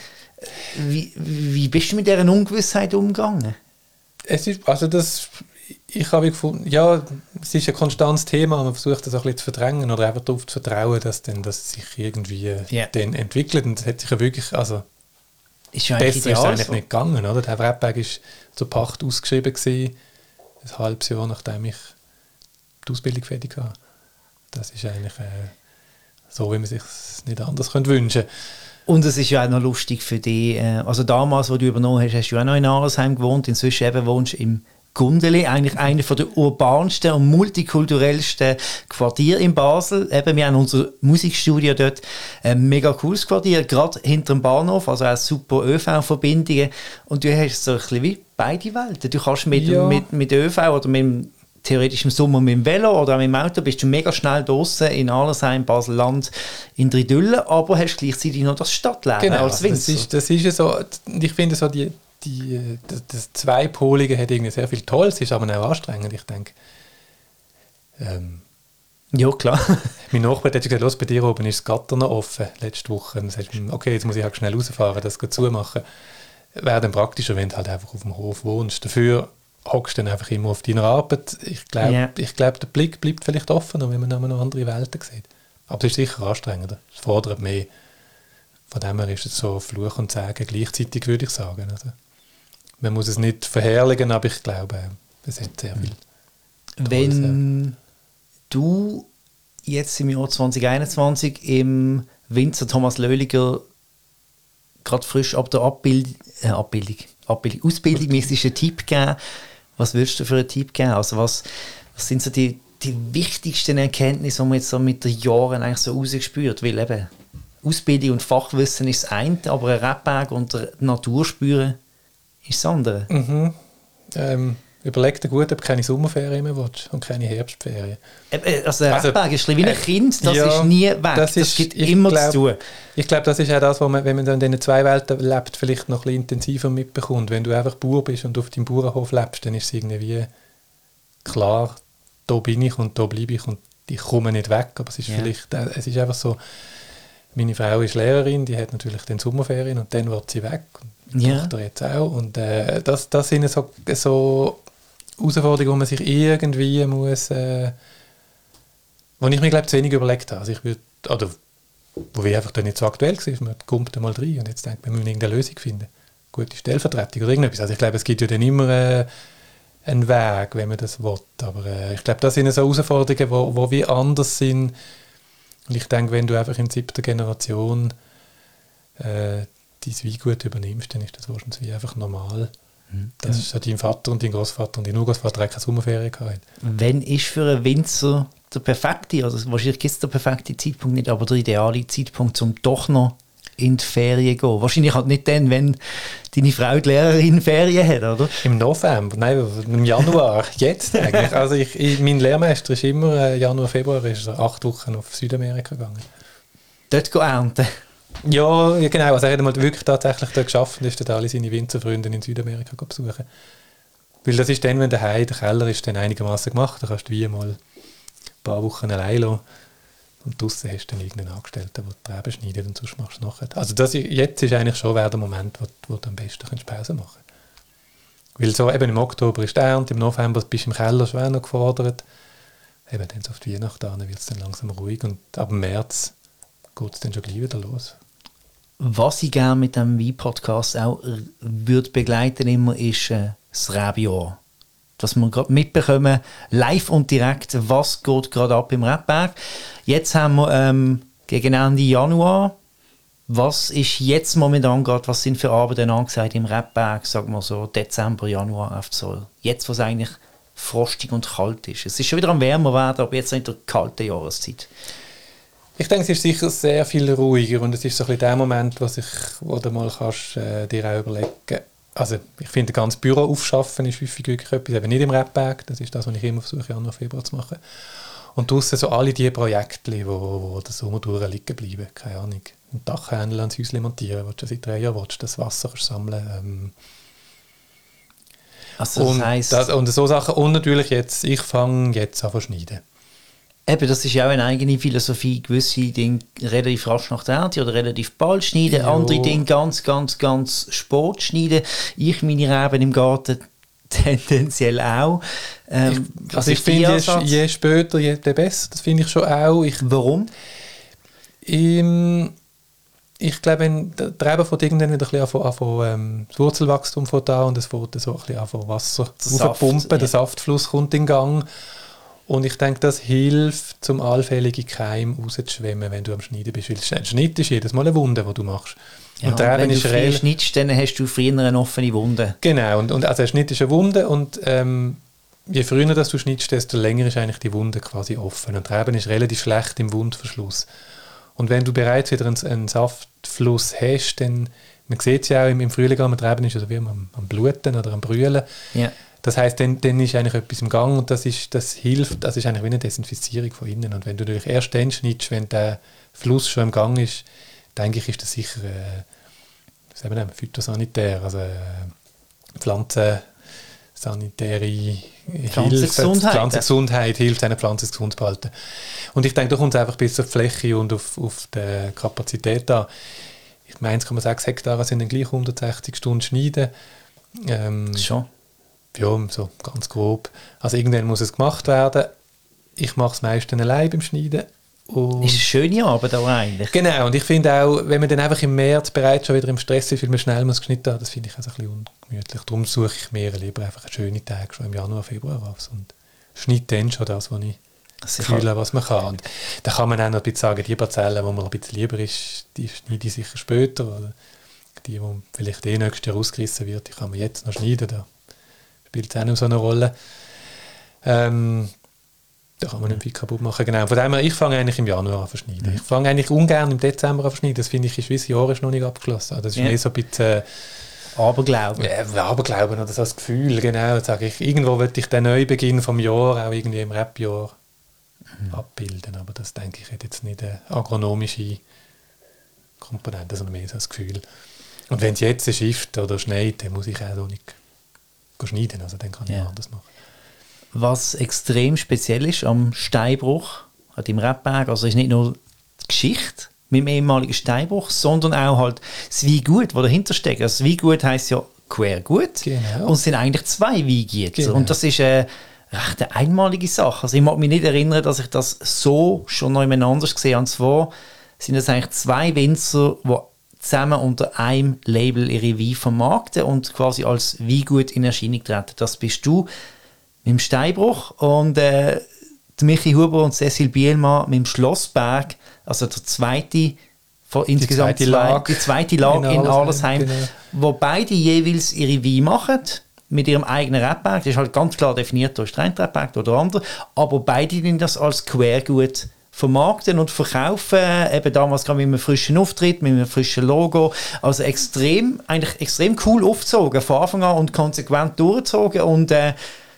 wie, wie bist du mit dieser Ungewissheit umgegangen? Es ist, also das... Ich habe gefunden, ja, es ist ein konstantes Thema, man versucht das auch ein bisschen zu verdrängen oder einfach darauf zu vertrauen, dass dann das sich irgendwie yeah. dann entwickelt und es hat sich ja wirklich, also ist ja besser ist es eigentlich so. nicht gegangen, oder? Der Rebberg war zur Pacht ausgeschrieben gewesen, ein halbes Jahr, nachdem ich die Ausbildung fertig hatte. Das ist eigentlich äh, so, wie man sich es nicht anders könnte wünschen. Und es ist ja auch noch lustig für dich, äh, also damals, wo du übernommen hast, hast du auch noch in Arlesheim gewohnt, inzwischen eben wohnst du im Gundeli, eigentlich einer der urbansten und multikulturellsten Quartiere in Basel. Eben, wir haben unser Musikstudio dort, ein mega cooles Quartier, gerade hinter dem Bahnhof, also auch super ÖV-Verbindungen. Und du hast so ein bisschen wie beide Welten. Du kannst mit, ja. mit, mit ÖV oder mit dem theoretisch im Sommer mit dem Velo oder mit dem Auto bist du mega schnell draussen in Arlesheim, Basel-Land, in Dridüllen, aber hast gleichzeitig noch das Stadtleben genau, als Winzer. Das ist, das ist ja so, ich finde so, die, die, das, das Zweipolige hat irgendwie sehr viel Tolles, ist aber auch anstrengend, ich denke. Ähm, ja, klar. Mein Nachbar hat gesagt, los, bei dir oben ist das Gatter noch offen, letzte Woche. Und dann sagst du, okay, jetzt muss ich halt schnell rausfahren, das zumachen. Wäre dann praktischer, wenn du halt einfach auf dem Hof wohnst. Dafür hockst du dann einfach immer auf deiner Arbeit. Ich glaube, yeah. ich glaub, der Blick bleibt vielleicht offener, wenn man noch andere Welten sieht. Aber es ist sicher anstrengender. Es fordert mehr. Von dem her ist es so Fluch und Segen gleichzeitig, würde ich sagen. Also, man muss es nicht verherrlichen, aber ich glaube, es hat sehr viel. Wenn du jetzt im Jahr zwanzig einundzwanzig im Winzer Thomas Löhliger gerade frisch ab der Abbild äh, Abbildung, Abbildung, Ausbildung müsstest du einen Tipp geben. Was würdest du für einen Tipp geben? Also was, was sind so die, die wichtigsten Erkenntnisse, die man jetzt so mit den Jahren eigentlich so rausgespürt? Weil eben Ausbildung und Fachwissen ist das eine, aber ein Rebberg und die Natur spüren ist das andere. Mhm. Ähm, überleg dir gut, ob du keine Sommerferien mehr willst und keine Herbstferien. Also ein Rebberg also, ist ein bisschen wie ein Kind, das ja, ist nie weg, das, das ist, gibt immer glaub, zu tun. Ich glaube, das ist auch das, was man, wenn man dann in diesen zwei Welten lebt, vielleicht noch ein bisschen intensiver mitbekommt. Wenn du einfach Bauer bist und auf deinem Bauernhof lebst, dann ist es irgendwie klar, da bin ich und da bleibe ich und ich komme nicht weg. Aber es ist ja. vielleicht, es ist einfach so, meine Frau ist Lehrerin, die hat natürlich den Sommerferien und dann wird sie weg. Und meine ja. Tochter jetzt auch. Und äh, das, das sind so, so Herausforderungen, wo man sich irgendwie muss, äh, wo ich mir glaube zu wenig überlegt habe. Also ich würde, oder wo wir einfach dann nicht so aktuell war, man kommt da mal rein und jetzt denkt man, wir müssen irgendeine Lösung finden. Gute Stellvertretung oder irgendetwas. Also ich glaube, es gibt ja dann immer äh, einen Weg, wenn man das will. Aber äh, ich glaube, das sind so Herausforderungen, wo, wo wir anders sind. Und ich denke, wenn du einfach in siebter Generation äh, dein Weingut übernimmst, dann ist das wahrscheinlich wie einfach normal. Mhm. Das ist ja dein Vater und dein Großvater und dein Urgroßvater keine Sommerferien gehabt. Wenn ist für einen Winzer der perfekte, also wahrscheinlich gibt es den perfekten Zeitpunkt nicht, aber der ideale Zeitpunkt, um doch noch in die Ferien zu gehen? Wahrscheinlich halt nicht dann, wenn deine Frau die Lehrerin Ferien hat, oder? Im November, nein, im Januar, jetzt eigentlich. Also ich, ich, mein Lehrmeister ist immer äh, Januar, Februar, ist er acht Wochen auf Südamerika gegangen. Dort ernten? Ja, genau. Also er hat mal wirklich tatsächlich dort geschafft und ist dann alle seine Winzerfreunde in Südamerika besuchen. Weil das ist dann, wenn der Heim, der Keller ist dann einigermaßen gemacht, dann kannst du wie mal ein paar Wochen allein lassen. Und draussen hast du dann irgendeinen Angestellten, der die Trauben schneidet und sonst machst du nachher. Also das, jetzt ist eigentlich schon der Moment, wo, wo du am besten Pause machen kannst. Weil so eben im Oktober ist die Ernte, im November bist du im Keller schon auch noch gefordert. Eben dann so auf die Weihnachten an wird es dann langsam ruhig und ab März geht es dann schon gleich wieder los. Was ich gerne mit diesem Wein-Podcast auch würde begleiten immer, ist äh, das Rebjahr. Dass wir gerade mitbekommen, live und direkt, was geht gerade ab im Rebberg. Jetzt haben wir ähm, gegen Ende Januar. Was ist jetzt momentan gerade, was sind für Arbeiten angesagt im Rebberg, sagen wir so Dezember, Januar, so. Jetzt, wo es eigentlich frostig und kalt ist. Es ist schon wieder am wärmer werden, aber jetzt in der kalten Jahreszeit. Ich denke, es ist sicher sehr viel ruhiger und es ist so ein bisschen der Moment, wo, sich, wo du mal kannst, äh, dir auch überlegen kannst. Also ich finde, ganz Büro aufschaffen ist häufig wirklich etwas, eben nicht im Rebberg, das ist das, was ich immer versuche, Januar, Februar zu machen. Und draussen so alle die Projekte, die wo, wo den Sommer durch liegen bleiben, keine Ahnung, ein Dachhändel ans Häuschen montieren, was du seit drei Jahren willst, das Wasser sammeln. Ähm. Also das und, heisst... Das, und so Sachen, und natürlich jetzt, ich fange jetzt an zu schneiden. Eben, das ist ja auch eine eigene Philosophie. Gewisse Dinge relativ rasch nach der Ernte oder relativ bald schneiden, jo. Andere Dinge ganz, ganz, ganz spät schneiden. Ich meine Reben im Garten tendenziell auch. Ähm, ich, also ich finde, je, je später, je besser. Das finde ich schon auch. Ich, Warum? Ich, ich glaube, wenn der Reben fängt irgendwann wieder ein bisschen an, an, ähm, das Wurzelwachstum von da und es fängt so ein bisschen an, von Wasser aufpumpen, ja. Der Saftfluss kommt in Gang. Und ich denke, das hilft, zum allfällige Keim rauszuschwemmen, wenn du am Schneiden bist. Weil ein Schnitt ist jedes Mal eine Wunde, die du machst. Ja, und wenn du früh schnittst, dann hast du früher eine offene Wunde. Genau, und, und also ein Schnitt ist eine Wunde und ähm, je früher dass du schnittst, desto länger ist eigentlich die Wunde quasi offen. Und der Reben ist relativ schlecht im Wundverschluss. Und wenn du bereits wieder einen, einen Saftfluss hast, dann, man sieht es ja auch im, im Frühling, mit Reben ist also wie am, am Bluten oder am Brüllen. Ja. Das heisst, dann, dann ist eigentlich etwas im Gang und das, ist, das hilft, das ist eigentlich wie eine Desinfizierung von innen. Und wenn du natürlich erst dann schnittst, wenn der Fluss schon im Gang ist, denke ich, ist das sicher äh, was sagen wir denn, phytosanitär, also äh, pflanzensanitäre Pflanzengesundheit. Pflanzengesundheit hilft, eine Pflanze gesund zu behalten. Und ich denke, da kommt es einfach bis auf die Fläche und auf, auf die Kapazität an. Ich meine, eins Komma sechs Hektare sind dann gleich hundertsechzig Stunden Schneiden. Ähm, Schon? Ja, so ganz grob. Also irgendwann muss es gemacht werden. Ich mache es meistens allein beim Schneiden. Und ist eine schöne Arbeit auch eigentlich. Genau, und ich finde auch, wenn man dann einfach im März bereits schon wieder im Stress ist, weil man schnell muss geschnitten haben, das finde ich also ein bisschen ungemütlich. Darum suche ich mir lieber einfach einen schönen Tag schon im Januar, Februar aus und schneide dann schon das, was ich fühle, was man kann. Und da kann man auch noch ein bisschen sagen, die Parzellen, wo man ein bisschen lieber ist, die schneide ich sicher später. Oder die, die vielleicht eh nächstes Jahr ausgerissen wird, die kann man jetzt noch schneiden. Da spielt es auch noch so eine Rolle. Ähm, Da kann man nicht viel kaputt machen. Genau. Von dem her, ich fange eigentlich im Januar an zu verschneiden. Mhm. Ich fange eigentlich ungern im Dezember an zu verschneiden. Das finde ich, ist wie das Jahr ist noch nicht abgeschlossen. Das ist ja. mehr so ein bisschen... Aberglauben. Äh, Aberglauben oder so das Gefühl, genau. Sage ich, irgendwo will ich den Neubeginn vom Jahr auch irgendwie im Rap-Jahr mhm. abbilden. Aber das, denke ich, hat jetzt nicht eine agronomische Komponente, sondern mehr so das Gefühl. Und wenn es jetzt schifft oder schneit, dann muss ich auch nicht schneiden. Also dann kann ich ja. anders machen. Was extrem speziell ist am Steinbruch, an dem Rebberg, also ist nicht nur die Geschichte mit dem ehemaligen Steinbruch, sondern auch halt das Weingut, das dahinter steckt. Also das Weingut heisst ja Quergut genau. und es sind eigentlich zwei Weingüter. Genau. Und das ist eine recht eine einmalige Sache. Also ich mag mich nicht erinnern, dass ich das so schon noch jemand anders gesehen habe. Und zwar sind das eigentlich zwei Winzer, die zusammen unter einem Label ihre Weine vermarkten und quasi als Weingut in Erscheinung treten. Das bist du mit dem Steinbruch und äh, Michi Huber und Cecil Bielmann mit dem Schlossberg, also der zweite von die insgesamt zweite zwei, Lage die zweite Lage in, in Arlesheim, genau. Wo beide jeweils ihre Weine machen mit ihrem eigenen Rebberg. Das ist halt ganz klar definiert, da ist der eine Rebberg oder der andere, aber beide nehmen das als Quergut vermarkten und verkaufen, eben damals gerade mit einem frischen Auftritt, mit einem frischen Logo, also extrem, eigentlich extrem cool aufgezogen, von Anfang an und konsequent durchgezogen und äh,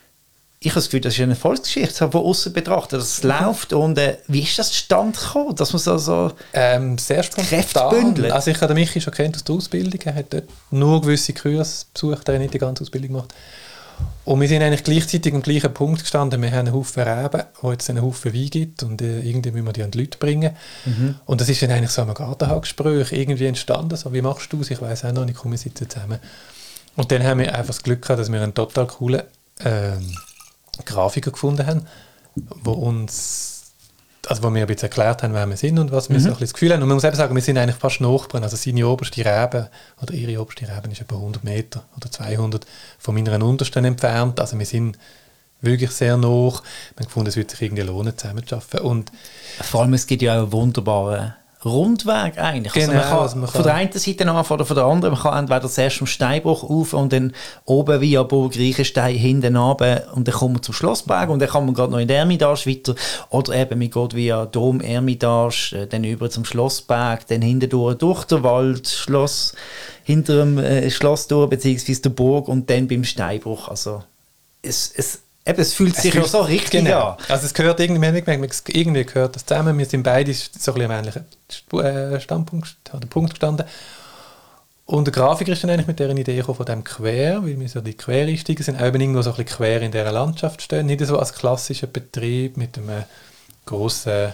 ich habe das Gefühl, das ist eine Erfolgsgeschichte, von außen betrachtet, dass es läuft. Und äh, wie ist das zustande gekommen, dass man so, so ähm, sehr Kräfte bündelt? Also ich habe den Michi schon kennt aus der Ausbildung, er hat dort nur gewisse Kurse besucht, er hat nicht die ganze Ausbildung gemacht. Und wir sind eigentlich gleichzeitig am gleichen Punkt gestanden, wir haben einen Haufen Reben, wo jetzt einen Haufen Wein gibt und äh, irgendwie müssen wir die an die Leute bringen. Mhm. Und das ist dann eigentlich so ein Gartenhausgespräch irgendwie entstanden, so wie machst du es, ich weiss auch noch nicht, komm, wir sitzen zusammen. Und dann haben wir einfach das Glück gehabt, dass wir einen total coolen ähm, Grafiker gefunden haben, wo uns, also wo mir ein bisschen erklärt haben, wer wir sind und was wir mhm. so ein bisschen das Gefühl haben. Und man muss eben sagen, wir sind eigentlich fast Nachbarn. Also seine oberste Rebe oder ihre oberste Rebe ist etwa hundert Meter oder zweihundert von meiner untersten entfernt. Also wir sind wirklich sehr nah. Wir haben gefunden, es würde sich irgendwie lohnen, zusammen zu arbeiten. Und vor allem, es gibt ja auch einen wunderbaren Rundweg eigentlich. Genau, also man kann, also man kann von der einen Seite anfangen oder von der anderen. Man kann entweder zuerst vom Steinbruch auf und dann oben via Burg Reichenstein hinten runter und dann kommt man zum Schlossberg und dann kann man gerade noch in der Ermitage weiter oder eben man geht via Dom, Ermitage, dann über zum Schlossberg, dann hinten durch, durch den Wald, Schloss, hinter dem äh, Schloss durch, beziehungsweise der Burg und dann beim Steinbruch. Also es, es Eben, es fühlt sich ja so richtig genau. an. Also es gehört irgendwie, irgendwie gehört das zusammen. Wir sind beide so ein bisschen am ähnlichen Standpunkt, oder Punkt gestanden. Und der Grafiker ist dann eigentlich mit dieser Idee gekommen, von dem Quer, weil wir so die Quereinsteiger sind, auch eben irgendwo so ein bisschen quer in dieser Landschaft stehen. Nicht so als klassischer Betrieb mit einem grossen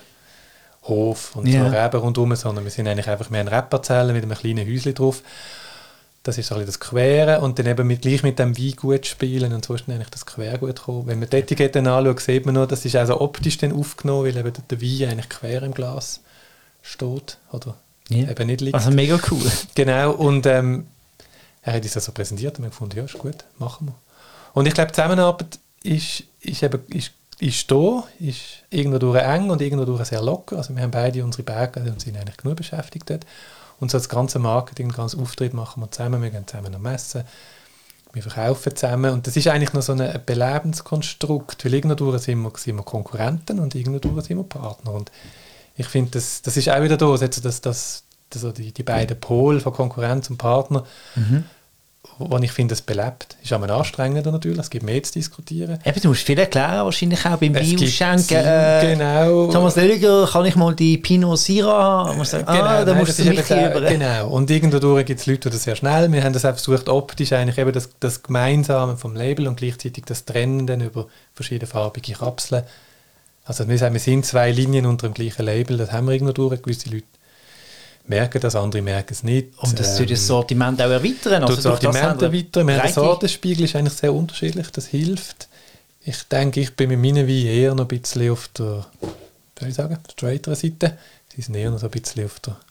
Hof und yeah. so Reben rundherum, sondern wir sind eigentlich einfach mehr ein Rebparzellen mit einem kleinen Häuschen drauf. Das ist so ein bisschen das Quere und dann eben mit, gleich mit dem Weingut spielen und so ist dann eigentlich das Quergut gekommen. Wenn man die Etiketten anschaut, sieht man noch, das ist also optisch dann aufgenommen, weil eben der Wein eigentlich quer im Glas steht. Oder ja. eben nicht liegt. Also mega cool. Genau, und ähm, er hat uns das so präsentiert und wir gefunden, ja, ist gut, machen wir. Und ich glaube, die Zusammenarbeit ist, ist, eben, ist, ist da, ist irgendwo durch eng und irgendwo durch sehr locker. Also wir haben beide unsere Berge und sind eigentlich genug beschäftigt dort. Und so das ganze Marketing, den ganzen Auftritt machen wir zusammen, wir gehen zusammen am Messen, wir verkaufen zusammen und das ist eigentlich noch so ein Belebenskonstrukt, weil irgendwo sind wir, sind wir Konkurrenten und irgendwo sind wir Partner. Und ich finde, das, das ist auch wieder da, also das, das, das, die, die beiden Pole von Konkurrenz und Partner, mhm. wo ich finde, das belebt. Ist auch anstrengender natürlich, es gibt mehr zu diskutieren. Eben, du musst viel erklären, wahrscheinlich auch beim Weinausschenken. Äh, genau. Thomas Lelliger, kann ich mal die Pinot Syrah haben? Sagen, genau, ah, da nein, musst du mich über. Genau, und irgendwo gibt es Leute, die das sehr schnell, wir haben das auch versucht, optisch eigentlich eben das, das Gemeinsame vom Label und gleichzeitig das Trennen dann über verschiedene farbige Kapseln. Also wir sagen, wir sind zwei Linien unter dem gleichen Label, das haben wir irgendwo durch, gewisse Leute merken das, andere merken es nicht. Und das soll ähm, das Sortiment auch erweitern? Also das Sortiment erweitern. Wir haben den Sortenspiegel, ist eigentlich sehr unterschiedlich, das hilft. Ich denke, ich bin mit meinen Weinen eher noch ein bisschen auf der, soll ich sagen, straighteren Seite. Sie sind eher noch so ein bisschen auf der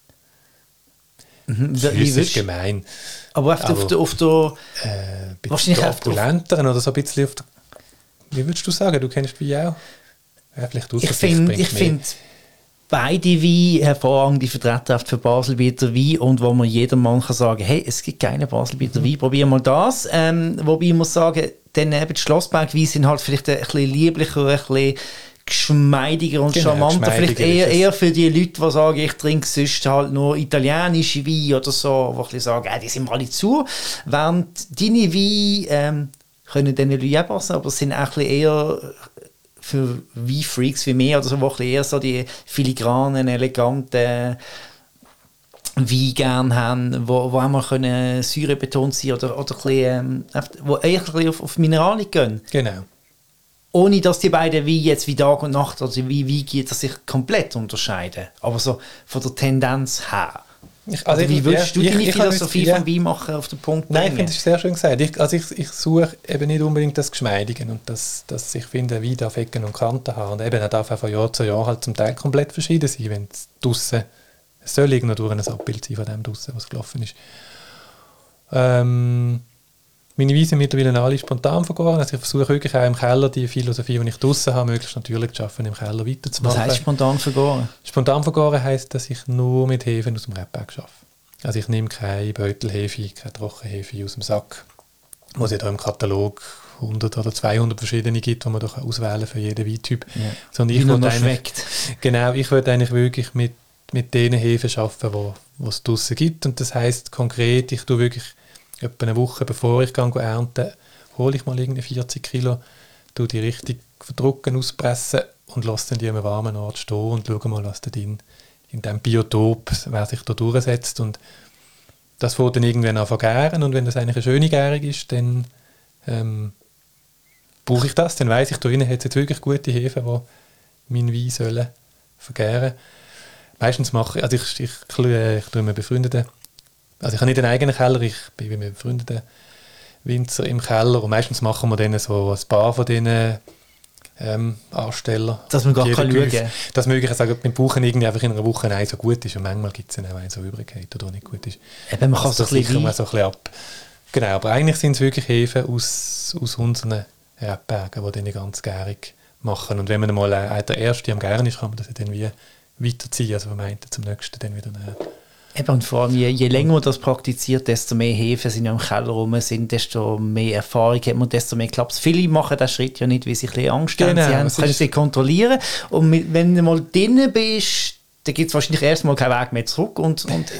mhm, das ist gemein. Aber auf, aber, auf der, auf der äh, wahrscheinlich opulenteren oder so ein bisschen auf der, wie würdest du sagen, du kennst die Weine auch? Ja, vielleicht ich finde, ich finde beide Weine hervorragende Vertreter für Baselbieter Wein und wo man jedermann kann sagen, hey, es gibt keine Baselbieter Wein, probier mal das. Ähm, wobei ich muss sagen, dann eben die Schlossberg-Weine sind halt vielleicht ein bisschen lieblicher, ein bisschen geschmeidiger und genau, charmanter. Vielleicht eher, eher für die Leute, die sagen, ich trinke sonst halt nur italienische Weine oder so, die ein bisschen sagen, äh, die sind mir alle zu. Während deine Weine ähm, können denen Leute auch passen, aber sind auch ein bisschen eher für Wein-Freaks wie mir, oder so, wo eher so die filigranen, eleganten Wein gerne haben, wo, wo auch mal können säurebetont sein oder, oder ein bisschen, ähm, wo eher ein bisschen auf, auf Mineralik gehen. Genau. Ohne, dass die beiden Weine jetzt wie Tag und Nacht oder wie Wein geht, dass sich komplett unterscheiden. Aber so von der Tendenz her. Ich, also wie ich, würdest du ja, deine ich, Philosophie ich, ja. vom Wein machen auf den Punkt bringen? Nein, bringen? ich finde, das ist sehr schön gesagt. Ich, also ich, ich suche eben nicht unbedingt das Geschmeidige und das, das ich finde, ein Wein darf Ecken und Kanten haben. Und eben, er darf auch von Jahr zu Jahr halt zum Teil komplett verschieden sein, wenn es draussen, es soll irgendwo durch ein Abbild sein von dem draussen, was gelaufen ist. Ähm, meine Weine sind mittlerweile alle spontan vergoren. Also ich versuche wirklich auch im Keller die Philosophie, die ich draussen habe, möglichst natürlich zu schaffen, im Keller weiterzumachen. Was heisst spontan vergoren? Spontan vergoren heisst, dass ich nur mit Hefen aus dem Rebberg arbeite. Also ich nehme keine Beutelhefe, keine Trockenhefe aus dem Sack, wo es ja da im Katalog hundert oder zweihundert verschiedene gibt, die man doch auswählen für jeden Weintyp. Ja. Sondern ich würde eigentlich, genau, ich würde eigentlich wirklich mit, mit den Hefen arbeiten, die es draussen gibt. Und das heisst konkret, ich tue wirklich etwa eine Woche bevor ich gehe ernten, hole ich mal irgendwie vierzig Kilo, tue die richtig verdrucken, auspressen und lasse dann die an einem warmen Ort stehen und schaue mal, was da drin in diesem Biotop, wer sich da durchsetzt. Und das fängt dann irgendwann an zu gären. Und wenn das eigentlich eine schöne Gärung ist, dann ähm, brauche ich das. Dann weiss ich, da drinnen hat es jetzt wirklich gute Hefen, die meinen Wein sollen vergären. Meistens mache ich, also ich, ich, ich, ich tue mir befreundeten, also ich habe nicht einen eigenen Keller, ich bin mit befreundeten Winzer im Keller und meistens machen wir dann so ein paar von diesen ähm, Ansteller. Dass man gar kann schauen kann. Dass man wirklich sagen, wir brauchen irgendwie einfach in einer Woche einen, so gut ist und manchmal gibt es dann auch einen, so übrig geht oder nicht gut ist. Eben, man also kann es so ein bisschen ab. Genau, aber eigentlich sind es wirklich Hefen aus, aus unseren Rebbergen, die dann ganz gärig machen. Und wenn man mal äh, der Erste am Gären ist, kann man das dann wie weiterziehen, also vom einen zum nächsten dann wieder näher. Eben, und vor allem, je, je länger man das praktiziert, desto mehr Hefen sind ja im Keller rum, sind, desto mehr Erfahrung hat man, desto mehr klappt es. Viele machen den Schritt ja nicht, weil sie ein bisschen Angst haben, genau, sie haben, können sie kontrollieren. Und mit, wenn du mal drin bist, dann gibt es wahrscheinlich erstmal keinen Weg mehr zurück und, und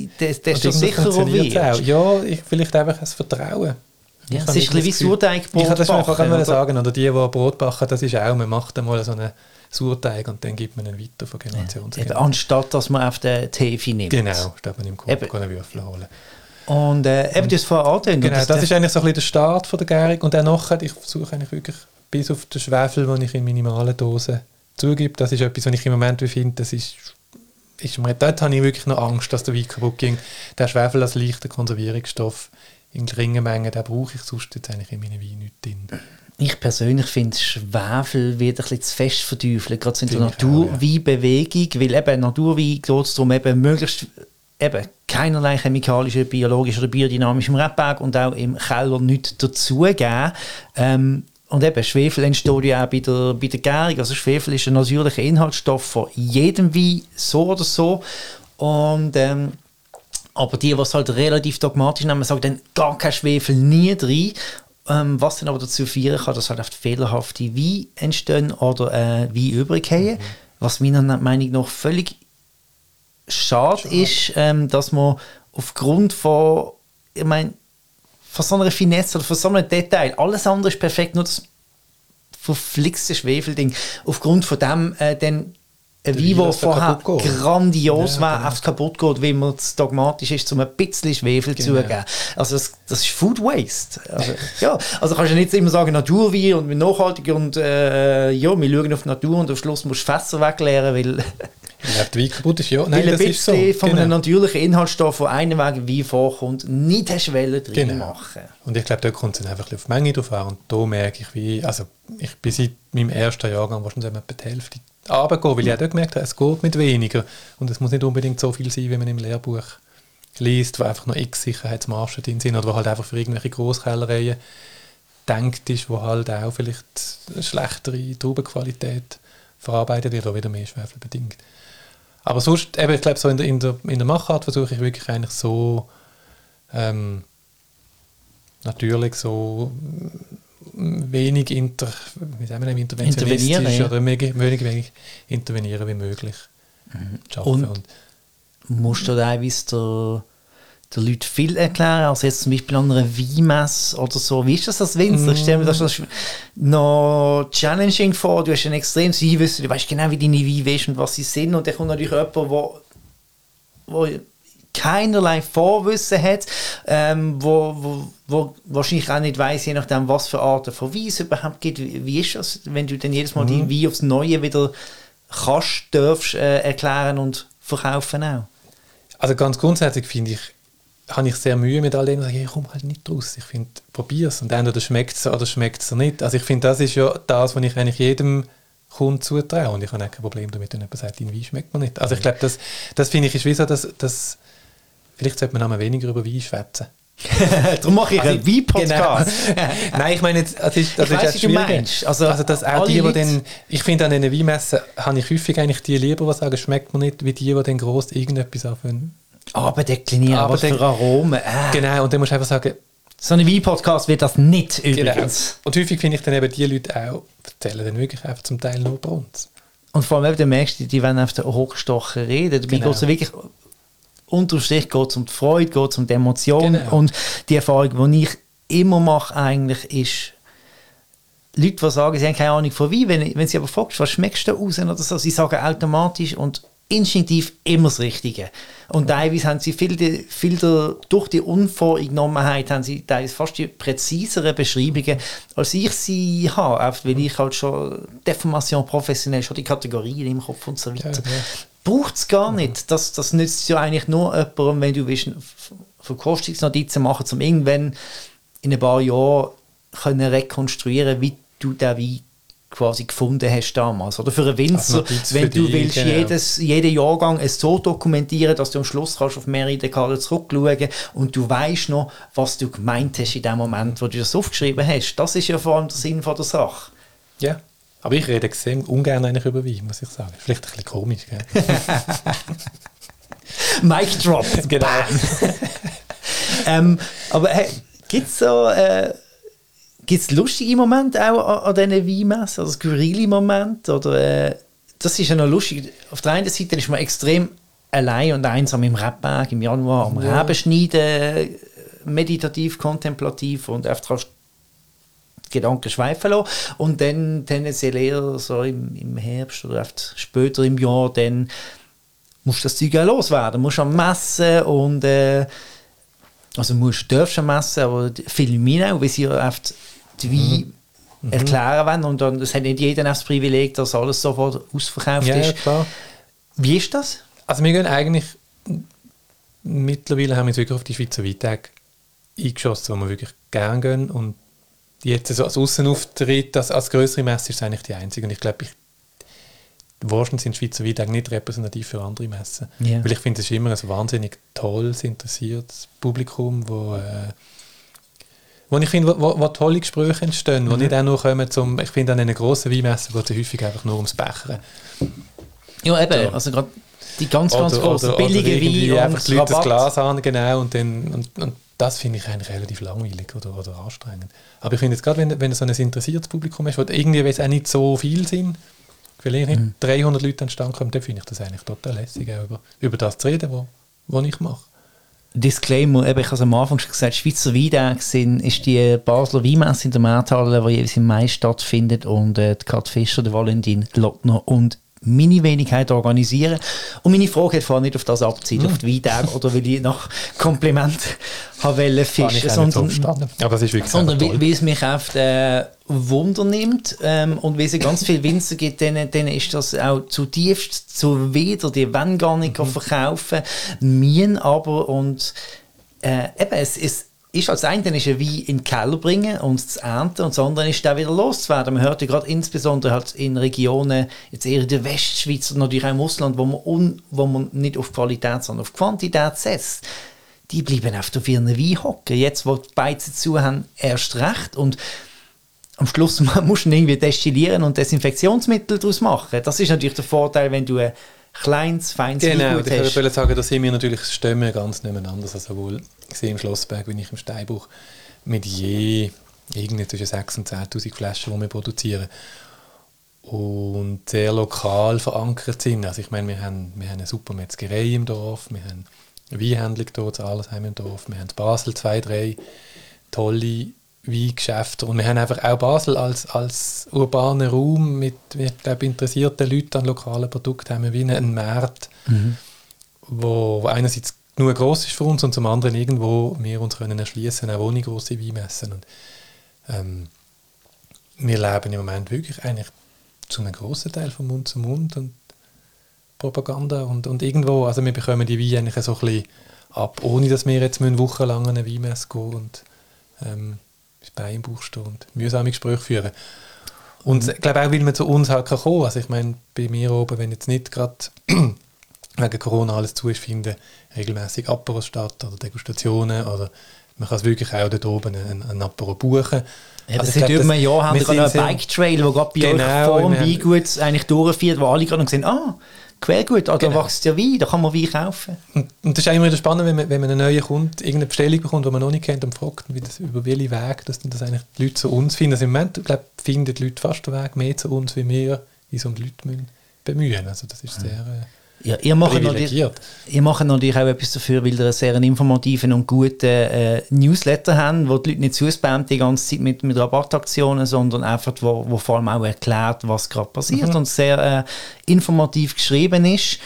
desto sicherer wirst. Ja, ich, vielleicht einfach ein Vertrauen. Ja, es ist ein bisschen wie Sauerteigbrot. Ich kann das schon sagen, oder die, die Brot backen, das ist auch, man macht einmal so eine Sauerteig und dann gibt man ihn weiter von Generation zu Generation. Anstatt, dass man auf den Hefe nimmt. Genau, statt man im Kopf einen Würfel holen. Und äh, eben das vorher angetönt. Genau, das, das ist eigentlich so ein bisschen der Start von der Gärung. Und dann nachher, ich versuche eigentlich wirklich bis auf den Schwefel, den ich in minimalen Dosen zugebe, das ist etwas, was ich im Moment finde, das ist, ist mir, dort habe ich wirklich noch Angst, dass der Wein kaputt ging. Der Schwefel als leichter Konservierungsstoff in geringen Mengen, den brauche ich sonst jetzt eigentlich in meinen Weinen nicht drin. Ich persönlich finde Schwefel wieder ein bisschen zu fest verteufeln, gerade so in der Finde ich Naturweinbewegung, weil eben Naturwein geht es darum, eben möglichst eben keinerlei chemikalischen, biologischen oder biodynamischen Rebberg und auch im Keller nichts dazugeben. Ähm, und eben Schwefel entsteht ja auch bei der, bei der Gärung. Also Schwefel ist ein natürlicher Inhaltsstoff von jedem Wein, so oder so. Und ähm, aber die, die es halt relativ dogmatisch nehmen, sagen dann gar kein Schwefel, nie drin. Ähm, was dann aber dazu führen kann, dass halt oft fehlerhafte Weine entstehen oder äh, Wein übrig haben. Mhm. Was meiner Meinung nach völlig schade, schade. ist, ähm, dass man aufgrund von, ich meine, von so einer Finesse oder von so einem Detail, alles andere ist perfekt, nur das verflixte Schwefelding, aufgrund von dem äh, dann ein Wein, der vorher grandios ja, war, genau. Einfach kaputt geht, weil man zu dogmatisch ist, um ein bisschen Schwefel genau. zuzugeben. Also das, das ist Food Waste. Also, ja, also kannst du nicht immer sagen, Naturwein und nachhaltig und äh, ja, wir schauen auf die Natur und am Schluss musst du Fässer wegleeren, weil... Ja, die Wein kaputt ist, ja. Nein, weil das ein ist so. Von genau. einem natürlichen Inhaltsstoff, von einem Weg Wein vorkommt, nicht hast Welle drin genau. machen. Und ich glaube, da kommt es einfach auf die Menge drauf an. Und da merke ich, wie... Also ich bin seit meinem ersten Jahrgang wahrscheinlich etwa die Hälfte runtergehen, weil ich auch dort gemerkt habe, es geht mit weniger. Und es muss nicht unbedingt so viel sein, wie man im Lehrbuch liest, wo einfach noch x Sicherheitsmargen drin sind oder wo halt einfach für irgendwelche Grosskellereien denkt ist, wo halt auch vielleicht schlechtere Traubenqualität verarbeitet wird oder wieder mehr Schwefel bedingt. Aber sonst, eben, ich glaube, so in der, in der, in der Machart versuche ich wirklich eigentlich so ähm, natürlich so wenig inter, wie sagen wir, interventionistisch ja. oder wenig, wenig, wenig intervenieren wie möglich. Mhm. Und, und musst du teilweise der, der Leuten viel erklären, also jetzt zum Beispiel an einer Weinmesse oder so, wie ist das als Winzer? Mm. Ich stelle mir das noch challenging vor, du hast ein extremes Weinwissen, du weißt genau, wie deine Weine sind und was sie sind und dann kommt natürlich jemand, wo, wo keinerlei Vorwissen hat, ähm, wo, wo, wo wahrscheinlich auch nicht weiss, je nachdem, was für Arten von Wein es überhaupt gibt. Wie, wie ist das, wenn du dann jedes Mal mhm. deinen Wein aufs Neue wieder kannst, darfst äh, erklären und verkaufen auch? Also ganz grundsätzlich finde ich, habe ich sehr Mühe mit all dem, ich komme halt nicht raus. Ich finde, probier es und entweder schmeckt es oder schmeckt es nicht. Also ich finde, das ist ja das, was ich eigentlich jedem Kunden zutraue und ich habe auch kein Problem damit, wenn jemand sagt, dein Wein schmeckt mir nicht. Also ich glaube, das, das finde ich ist wie so, dass, dass vielleicht sollte man einmal weniger über Wein schwätzen. Darum mache ich also, einen Wein-Podcast. Genau. Nein, ich meine, das ist, das ich ist weiss, jetzt schwierig. Also, also dass auch die, die dann, ich finde, an einer Weinmesse habe ich häufig eigentlich die lieber, die sagen, schmeckt mir nicht, wie die, die dann gross irgendetwas anfangen. Aber deklinieren, aber was für Aromen. Äh. Genau, und dann musst du einfach sagen, so ein Wein-Podcast wird das nicht übrigens. Genau. Und häufig finde ich dann eben die Leute auch, erzählen dann wirklich einfach zum Teil nur bei uns. Und vor allem, du merkst, die wollen auf den hochgestochen reden. Dabei genau. geht es wirklich, unterm Strich geht es um die Freude, geht es um die Emotion. Genau. Und die Erfahrung, die ich immer mache, eigentlich ist, Leute, die sagen, sie haben keine Ahnung von Wein, wenn, wenn sie aber fragst, was schmeckst du raus oder so, sie sagen automatisch und instinktiv immer das Richtige. Und ja. teilweise haben sie viel, die, viel der, durch die Unvoreingenommenheit haben sie teilweise fast die präziseren Beschreibungen, als ich sie habe, auch weil ich halt schon Deformation professionell, schon die Kategorien im Kopf und so weiter. Ja, ja. Braucht es gar nicht. Das, das nützt ja eigentlich nur jemandem, wenn du willst, Verkostungsnotizen machen, um irgendwann in ein paar Jahren können rekonstruieren, wie du den Wein quasi gefunden hast damals. Oder für einen Winzer, wenn du die, willst genau. jedes, jeden Jahrgang es so dokumentieren, dass du am Schluss kannst auf mehrere Dekaden zurückschauen und du weißt noch, was du gemeint hast in dem Moment, wo du das aufgeschrieben hast. Das ist ja vor allem der Sinn von der Sache. Ja, aber ich rede extrem ungern eigentlich über Wein, muss ich sagen. Vielleicht ein bisschen komisch, gell? Mic drop. Genau. ähm, aber hey, gibt es so... Äh, Gibt es lustige Momente auch an, an diesen Weinmessen, also skurrile Momente? Oder, äh, das ist ja noch lustig. Auf der einen Seite ist man extrem allein und einsam im Rebberg im Januar am ja. Reben schneiden, meditativ, kontemplativ und einfach kannst Gedanken schweifen lassen. Und dann tendenziell eher so im, im Herbst oder später im Jahr, dann musst du das Zeug auch loswerden. Du musst am Messen und äh, also musst, darfst am Messen, aber viele Minen auch, weil sie oft die Weine mhm. erklären wollen und dann, das hat nicht jeder das Privileg, dass alles sofort ausverkauft ja, ist. Ja, klar. Wie ist das? Also wir gehen eigentlich, mittlerweile haben wir uns wirklich auf die Schweizer Weintage eingeschossen, wo wir wirklich gerne gehen und jetzt so als Aussenauftritt, als, als größere Messe ist es eigentlich die einzige. Und ich glaube, ich, wahrscheinlich sind Schweizer Weintage nicht repräsentativ für andere Messen. Yeah. Weil ich finde, es ist immer ein wahnsinnig tolles, interessiertes Publikum, wo, äh, wo ich finde, wo, wo, wo tolle Gespräche entstehen, mhm. wo nicht auch nur kommen zum, ich finde, an einer grossen Weinmesse geht es häufig einfach nur ums Bechern. Ja, eben, so. Also gerade die ganz, ganz oder, grossen, oder, billigen Weine und einfach die Leute das Rabatt. Glas an, genau, und, dann, und, und das finde ich eigentlich relativ langweilig oder, oder anstrengend. Aber ich finde jetzt gerade, wenn, wenn so ein interessiertes Publikum ist, wo irgendwie es auch nicht so viel sind, vielleicht nicht mhm. dreihundert Leute an den Stand kommen, dann finde ich das eigentlich total lässig, auch über, über das zu reden, was wo, wo ich mache. Disclaimer, eben, ich habe es am Anfang schon gesagt, Schweizer Weintage sind, ist die Basler Weinmesse in der Markthalle, die jeweils im Mai stattfindet, und äh, die Kat Fischer, der Valentin Lottner und meine Wenigkeit organisieren. Und meine Frage hat vorher nicht auf das abgezielt, mm. auf die Weintage, oder weil ich nach Kompliment wollte fischen, sondern, so aber das ist wirklich sondern weil, weil es mich oft äh, Wunder nimmt, ähm, und weil es ganz viele Winzer gibt, denen, denen ist das auch zutiefst zuwider, die wollen gar nicht mhm. verkaufen, mien aber, und äh, eben, es ist ist als eine ist ein Wein in den Keller bringen und zu ernten, und das andere ist dann wieder loszuwerden. Man hört ja gerade insbesondere halt in Regionen, jetzt eher in der Westschweiz und natürlich auch im Ausland, wo man, un, wo man nicht auf Qualität, sondern auf Quantität setzt. Die bleiben auf der ihren Wein hocken. Jetzt, wo die Beizen zu haben, erst recht. Und am Schluss musst du irgendwie destillieren und Desinfektionsmittel daraus machen. Das ist natürlich der Vorteil, wenn du ein kleines, feines Weingut hast. Genau, ich wollte sagen, da sind wir natürlich Stimmen ganz nebeneinander, also sowohl ich sehe im Schlossberg, wie ich im Steinbruch, mit je irgendwie zwischen sechstausend und zehntausend Flaschen, die wir produzieren. Und sehr lokal verankert sind. Also ich meine, wir haben, wir haben eine super Metzgerei im Dorf, wir haben eine Weinhändlung hier zu Allersheim im Dorf, wir haben in Basel zwei, drei tolle Weingeschäfte, und wir haben einfach auch Basel als, als urbanen Raum mit, mit glaub, interessierten Leuten an lokalen Produkten, haben wir wie einen Markt, mhm. wo, wo einerseits nur gross ist für uns und zum anderen irgendwo wir uns können erschließen, auch ohne grosse Weinmessen. Und ähm, wir leben im Moment wirklich eigentlich zu einem grossen Teil von Mund zu Mund und Propaganda und, und irgendwo, also wir bekommen die Weine eigentlich so ein bisschen ab, ohne dass wir jetzt wochenlang an eine Weinmesse gehen und ähm, das Bein im Bauch stehen und mühsame Gespräche führen. Und ich glaube auch, weil man zu uns halt kommen kann. Also ich meine, bei mir oben, wenn jetzt nicht gerade wegen Corona alles zu ist, finden regelmäßig Aperos statt oder Degustationen, oder man kann es wirklich auch dort oben einen, einen Apero buchen. Ja, also seit über einem Jahr haben wir gerade einen Bike-Trail, der gerade bei genau, euch vor dem Weingut eigentlich durchführt, wo alle gerade sehen, ah, Quellgut, ah, da genau. wächst ja Wein, da kann man Wein kaufen. Und, und das ist immer wieder spannend, wenn man, wenn man einen neuen Kunden irgendeine Bestellung bekommt, die man noch nicht kennt, und fragt, wie das, über welchen Weg das, das eigentlich die Leute zu uns finden. Also im Moment, glaube ich, finden die Leute fast den Weg mehr zu uns, wie wir uns um die Leute müssen bemühen. Also das ist sehr... Äh, Ja, ihr macht natürlich, ihr macht natürlich auch etwas dafür, weil ihr einen sehr informativen und guten äh, Newsletter haben, wo die Leute nicht zuspammen die ganze Zeit mit, mit Rabattaktionen, sondern einfach, wo, wo vor allem auch erklärt, was gerade passiert, mhm. und sehr äh, informativ geschrieben ist.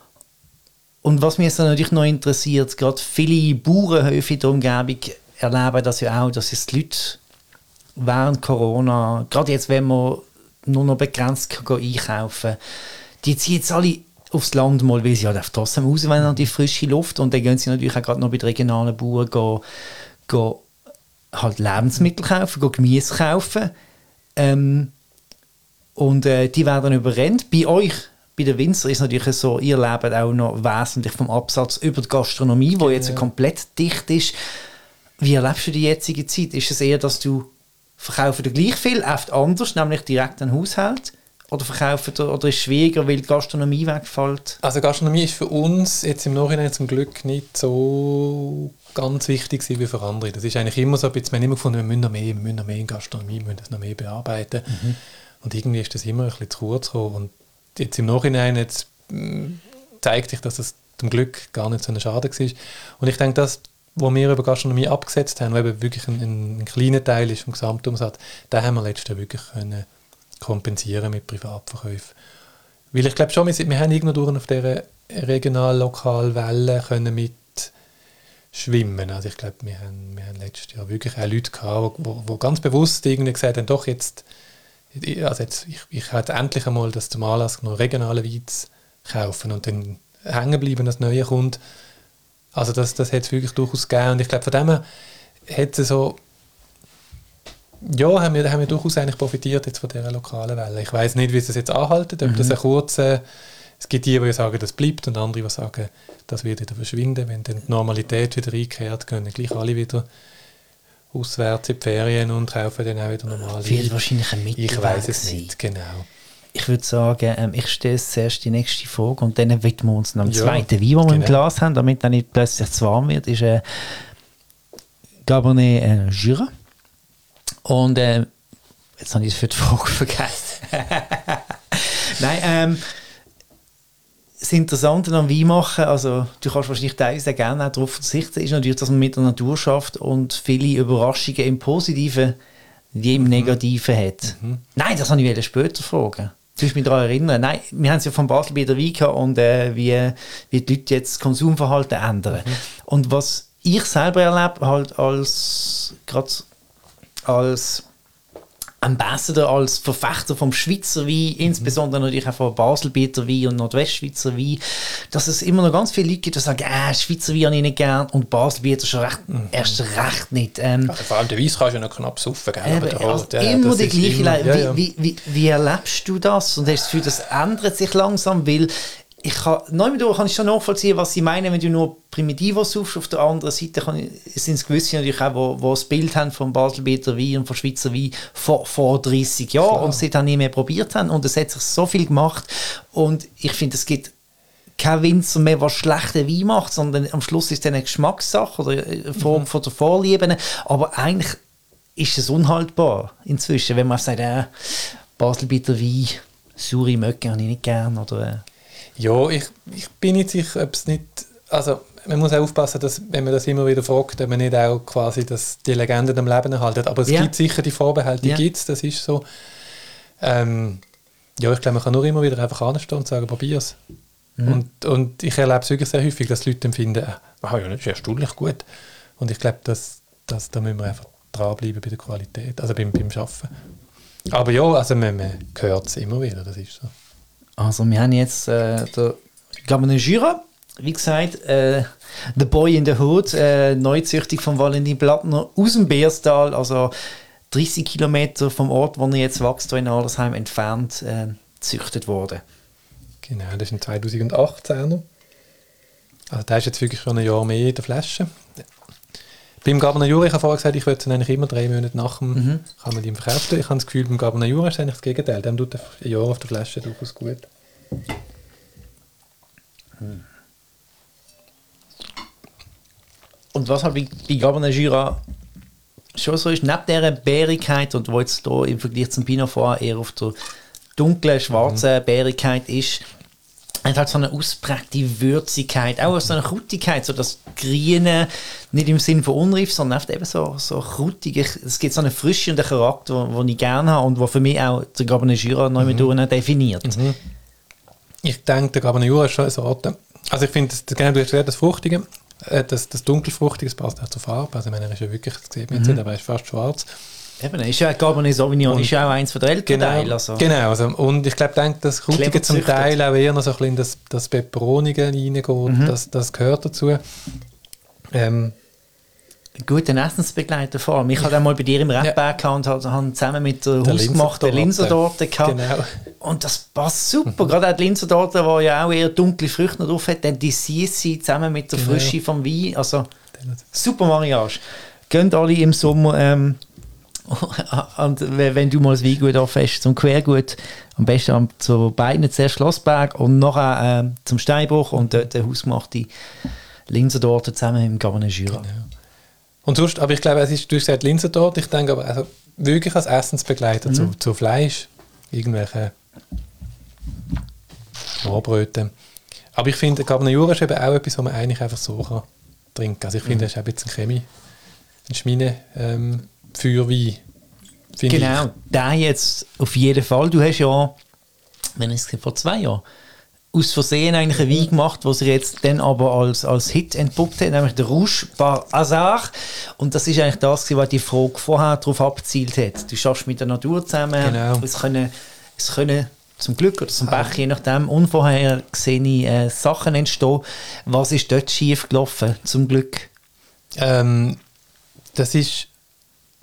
Und was mich jetzt natürlich noch interessiert, gerade viele Bauernhöfe in der Umgebung erleben das ja auch, dass es die Leute während Corona, gerade jetzt, wenn man nur noch begrenzt kann einkaufen kann, die ziehen jetzt alle aufs Land mal, weil sie halt trotzdem raus wollen an die frische Luft, und dann gehen sie natürlich auch gerade noch bei den regionalen Bauern gehen, gehen halt Lebensmittel kaufen, gehen Gemüse kaufen, ähm, und äh, die werden überrennt. Bei euch, bei den Winzer, ist natürlich so, ihr lebt auch noch wesentlich vom Absatz über die Gastronomie, wo jetzt ja. komplett dicht ist. Wie erlebst du die jetzige Zeit? Ist es eher, dass du verkaufen gleich viel, oft anders, nämlich direkt an den Haushalt? Oder verkaufen oder ist es schwieriger, weil die Gastronomie wegfällt? Also Gastronomie ist für uns jetzt im Nachhinein zum Glück nicht so ganz wichtig wie für andere. Das ist eigentlich immer so, wir haben immer gefunden, wir müssen noch mehr, wir müssen noch mehr in Gastronomie, wir müssen das noch mehr bearbeiten. Mhm. Und irgendwie ist das immer ein bisschen zu kurz gekommen. Und jetzt im Nachhinein jetzt, mh, zeigt sich, dass das zum Glück gar nicht so ein Schaden war. Und ich denke, das, was wir über Gastronomie abgesetzt haben, was eben wirklich ein, ein kleiner Teil ist vom Gesamtumsatz, da haben wir letztes Jahr wirklich können kompensieren mit Privatverkäufen. Weil ich glaube schon, wir, wir haben irgendwo auf dieser regional-lokalen Welle können mit schwimmen. Also ich glaube, wir haben, wir haben letztes Jahr wirklich auch Leute gehabt, die ganz bewusst irgendwie gesagt haben, doch jetzt, also jetzt ich, ich habe endlich einmal das zum Anlass genommen, regionale Wein zu kaufen und dann hängen bleiben, dass neue kommt. Also das, das hat es wirklich durchaus gegeben. Und ich glaube, von dem her hat es so Ja, haben wir, haben wir durchaus eigentlich profitiert jetzt von dieser lokalen Welle. Ich weiss nicht, wie es das jetzt anhaltet, ob mhm. das ein kurzer... Es gibt die, die sagen, das bleibt, und andere, die sagen, das wird wieder verschwinden. Wenn dann die Normalität wieder einkehrt, können gleich alle wieder auswärts in die Ferien und kaufen dann auch wieder normal. Wird wahrscheinlich ein Mittelweg Ich weiss es sein. nicht, genau. Ich würde sagen, ähm, ich stelle zuerst die nächste Frage und dann widmen wir uns noch dem Ja, zweiten Wein, den wir genau. im Glas haben, damit dann nicht plötzlich zu warm wird, ist äh, Cabernet äh, Jura. Und äh, jetzt habe ich das für die Frage vergessen. Nein, ähm, das Interessante am Wein machen, also du kannst wahrscheinlich teilweise gerne auch darauf verzichten, ist natürlich, dass man mit der Natur schafft und viele Überraschungen im Positiven wie im mhm. Negativen hat. Mhm. Nein, das habe ich später fragen. Du musst mich daran erinnern. Nein, wir haben es ja von Basel bei der Wein gehabt und äh, wie, wie die Leute jetzt das Konsumverhalten ändern. Mhm. Und was ich selber erlebe, halt als gerade als Ambassador, als Verfechter vom Schweizer Wein, mhm. insbesondere natürlich auch von Baselbieter Wein und Nordwestschweizer Wein, dass es immer noch ganz viele Leute gibt, die sagen, äh, Schweizer Wein habe ich nicht gern und Baselbieter schon recht, mhm. erst recht nicht. Ähm, also vor allem der Weiss kannst du ja noch knapp saufen, gell? Äh, Aber der also Rot, äh, immer die gleiche immer, Le- ja, ja. Wie, wie, wie, wie erlebst du das? Und hast du das Gefühl, das ändert sich langsam, weil ich kann, neunmal kann ich schon nachvollziehen, was sie meinen, wenn du nur Primitivo suchst. Auf der anderen Seite sind es gewisse natürlich auch, die, die das Bild haben vom Baselbieter Wein und vom Schweizer Wein vor, vor dreißig Jahren Klar. und sie dann nie mehr probiert haben. Und es hat sich so viel gemacht. Und ich finde, es gibt kein Winzer mehr, der schlechten Wein macht, sondern am Schluss ist es eine Geschmackssache oder eine Form mhm. von der Vorliebe. Aber eigentlich ist es unhaltbar inzwischen, wenn man sagt, äh, Baselbieter Wein, saure Möcke habe ich nicht gern oder... Äh, Ja, ich, ich bin nicht sicher, ob es nicht... Also, man muss auch aufpassen, dass, wenn man das immer wieder fragt, dass man nicht auch quasi das, die Legenden am Leben erhalten. Aber es ja. gibt sicher die Vorbehalte, die ja. gibt es, das ist so. Ähm, ja, ich glaube, man kann nur immer wieder einfach anstehen und sagen, probier's. Mhm. Und, und ich erlebe es wirklich sehr häufig, dass Leute dann finden, ah ja, das ist erstaunlich gut. Und ich glaube, dass, dass, da müssen wir einfach dranbleiben bei der Qualität, also beim, beim Arbeiten. Aber ja, also man, man hört es immer wieder, das ist so. Also wir haben jetzt äh, der Cabernet Jura, wie gesagt, äh, The Boy in the Hood, äh, Neuzüchtung von Valentin Plattner aus dem Beerstal, also dreißig Kilometer vom Ort, wo er jetzt wächst, in Allersheim entfernt, äh, gezüchtet worden. Genau, das ist ein zweitausendachtzehner. Also der ist jetzt wirklich schon ein Jahr mehr in der Flasche. Beim Cabernet Jura, ich habe vorher gesagt, ich würde es eigentlich immer drei Monate nach dem, mhm. kann man den verkaufen. Ich habe das Gefühl, beim Cabernet Jura ist eigentlich das Gegenteil. Dem tut ein Jahr auf der Flasche durchaus gut. Und was halt bei, bei Cabernet Jura schon so ist, neben dieser Bärigkeit und wo jetzt hier im Vergleich zum Pinot Noir eher auf der dunklen, schwarzen mhm. Bärigkeit ist, hat halt so eine ausprägte Würzigkeit, auch so eine Krautigkeit, so das Grüne, nicht im Sinn von unreif, sondern oft eben so, so krautig. Es gibt so eine Frische und einen Charakter, den ich gerne habe und der für mich auch der Cabernet Jura neu mit mhm. definiert. Mhm. Ich denke, der Cabernet Jura ist schon eine Sorte. Also ich finde, das, genau, du hast gesagt, das Fruchtige, das, das Dunkelfruchtige, das passt auch zur Farbe. Also ich meine, er ist ja wirklich, das sieht man jetzt, mhm. aber er ist fast schwarz. Eben, ist ja Cabernet Sauvignon, und ist ja auch eins von der älteren genau, Teile. Also. Genau, also, und ich glaube, denke, das Krautige zum Teil auch eher noch so ein bisschen das, das Peperonige reingeht, mhm. das, das gehört dazu. Ähm, Guten Essensbegleiter vor allem. Ich hatte einmal bei dir im Rebberg ja. und habe zusammen mit der, der hausgemachten Linserdorte gehabt. Genau. Und das passt super. Mhm. Gerade auch die Linserdorte, die ja auch eher dunkle Früchte noch drauf hat, dann die Süße zusammen mit der genau. Frische vom Wein. Also super Mariage. Gehen alle im Sommer ähm, und wenn du mal das Weingut anfängst, zum Quergut, am besten zu beiden, zuerst Schlossberg und nachher äh, zum Steinbruch und dort der hausgemachte Linserdorte zusammen im Cabernet Jura. Genau. Und sonst, aber ich glaube, es ist, du hast gesagt Linserdorte, ich denke aber also wirklich als Essensbegleiter mhm. zu, zu Fleisch, irgendwelche Rohrbröte. Aber ich finde, Cabernet Jura ist eben auch etwas, was man eigentlich einfach so kann trinken kann. Also ich finde, mhm. das ist auch ein bisschen Chemie, ein Schmine, ähm, Feuerwein. Genau, ich. der jetzt auf jeden Fall. Du hast ja, wenn ich es vor zwei Jahren, aus Versehen eigentlich einen Wein gemacht, der sich jetzt dann aber als, als Hit entpuppt hat, nämlich der Rouge par Hasard. Und das ist eigentlich das, was die Frage vorher darauf abgezielt hat. Du schaffst mit der Natur zusammen, genau. es können, es können zum Glück oder zum Pech, je nachdem, unvorhergesehene äh, Sachen entstehen. Was ist dort schief gelaufen, zum Glück? Ähm, das ist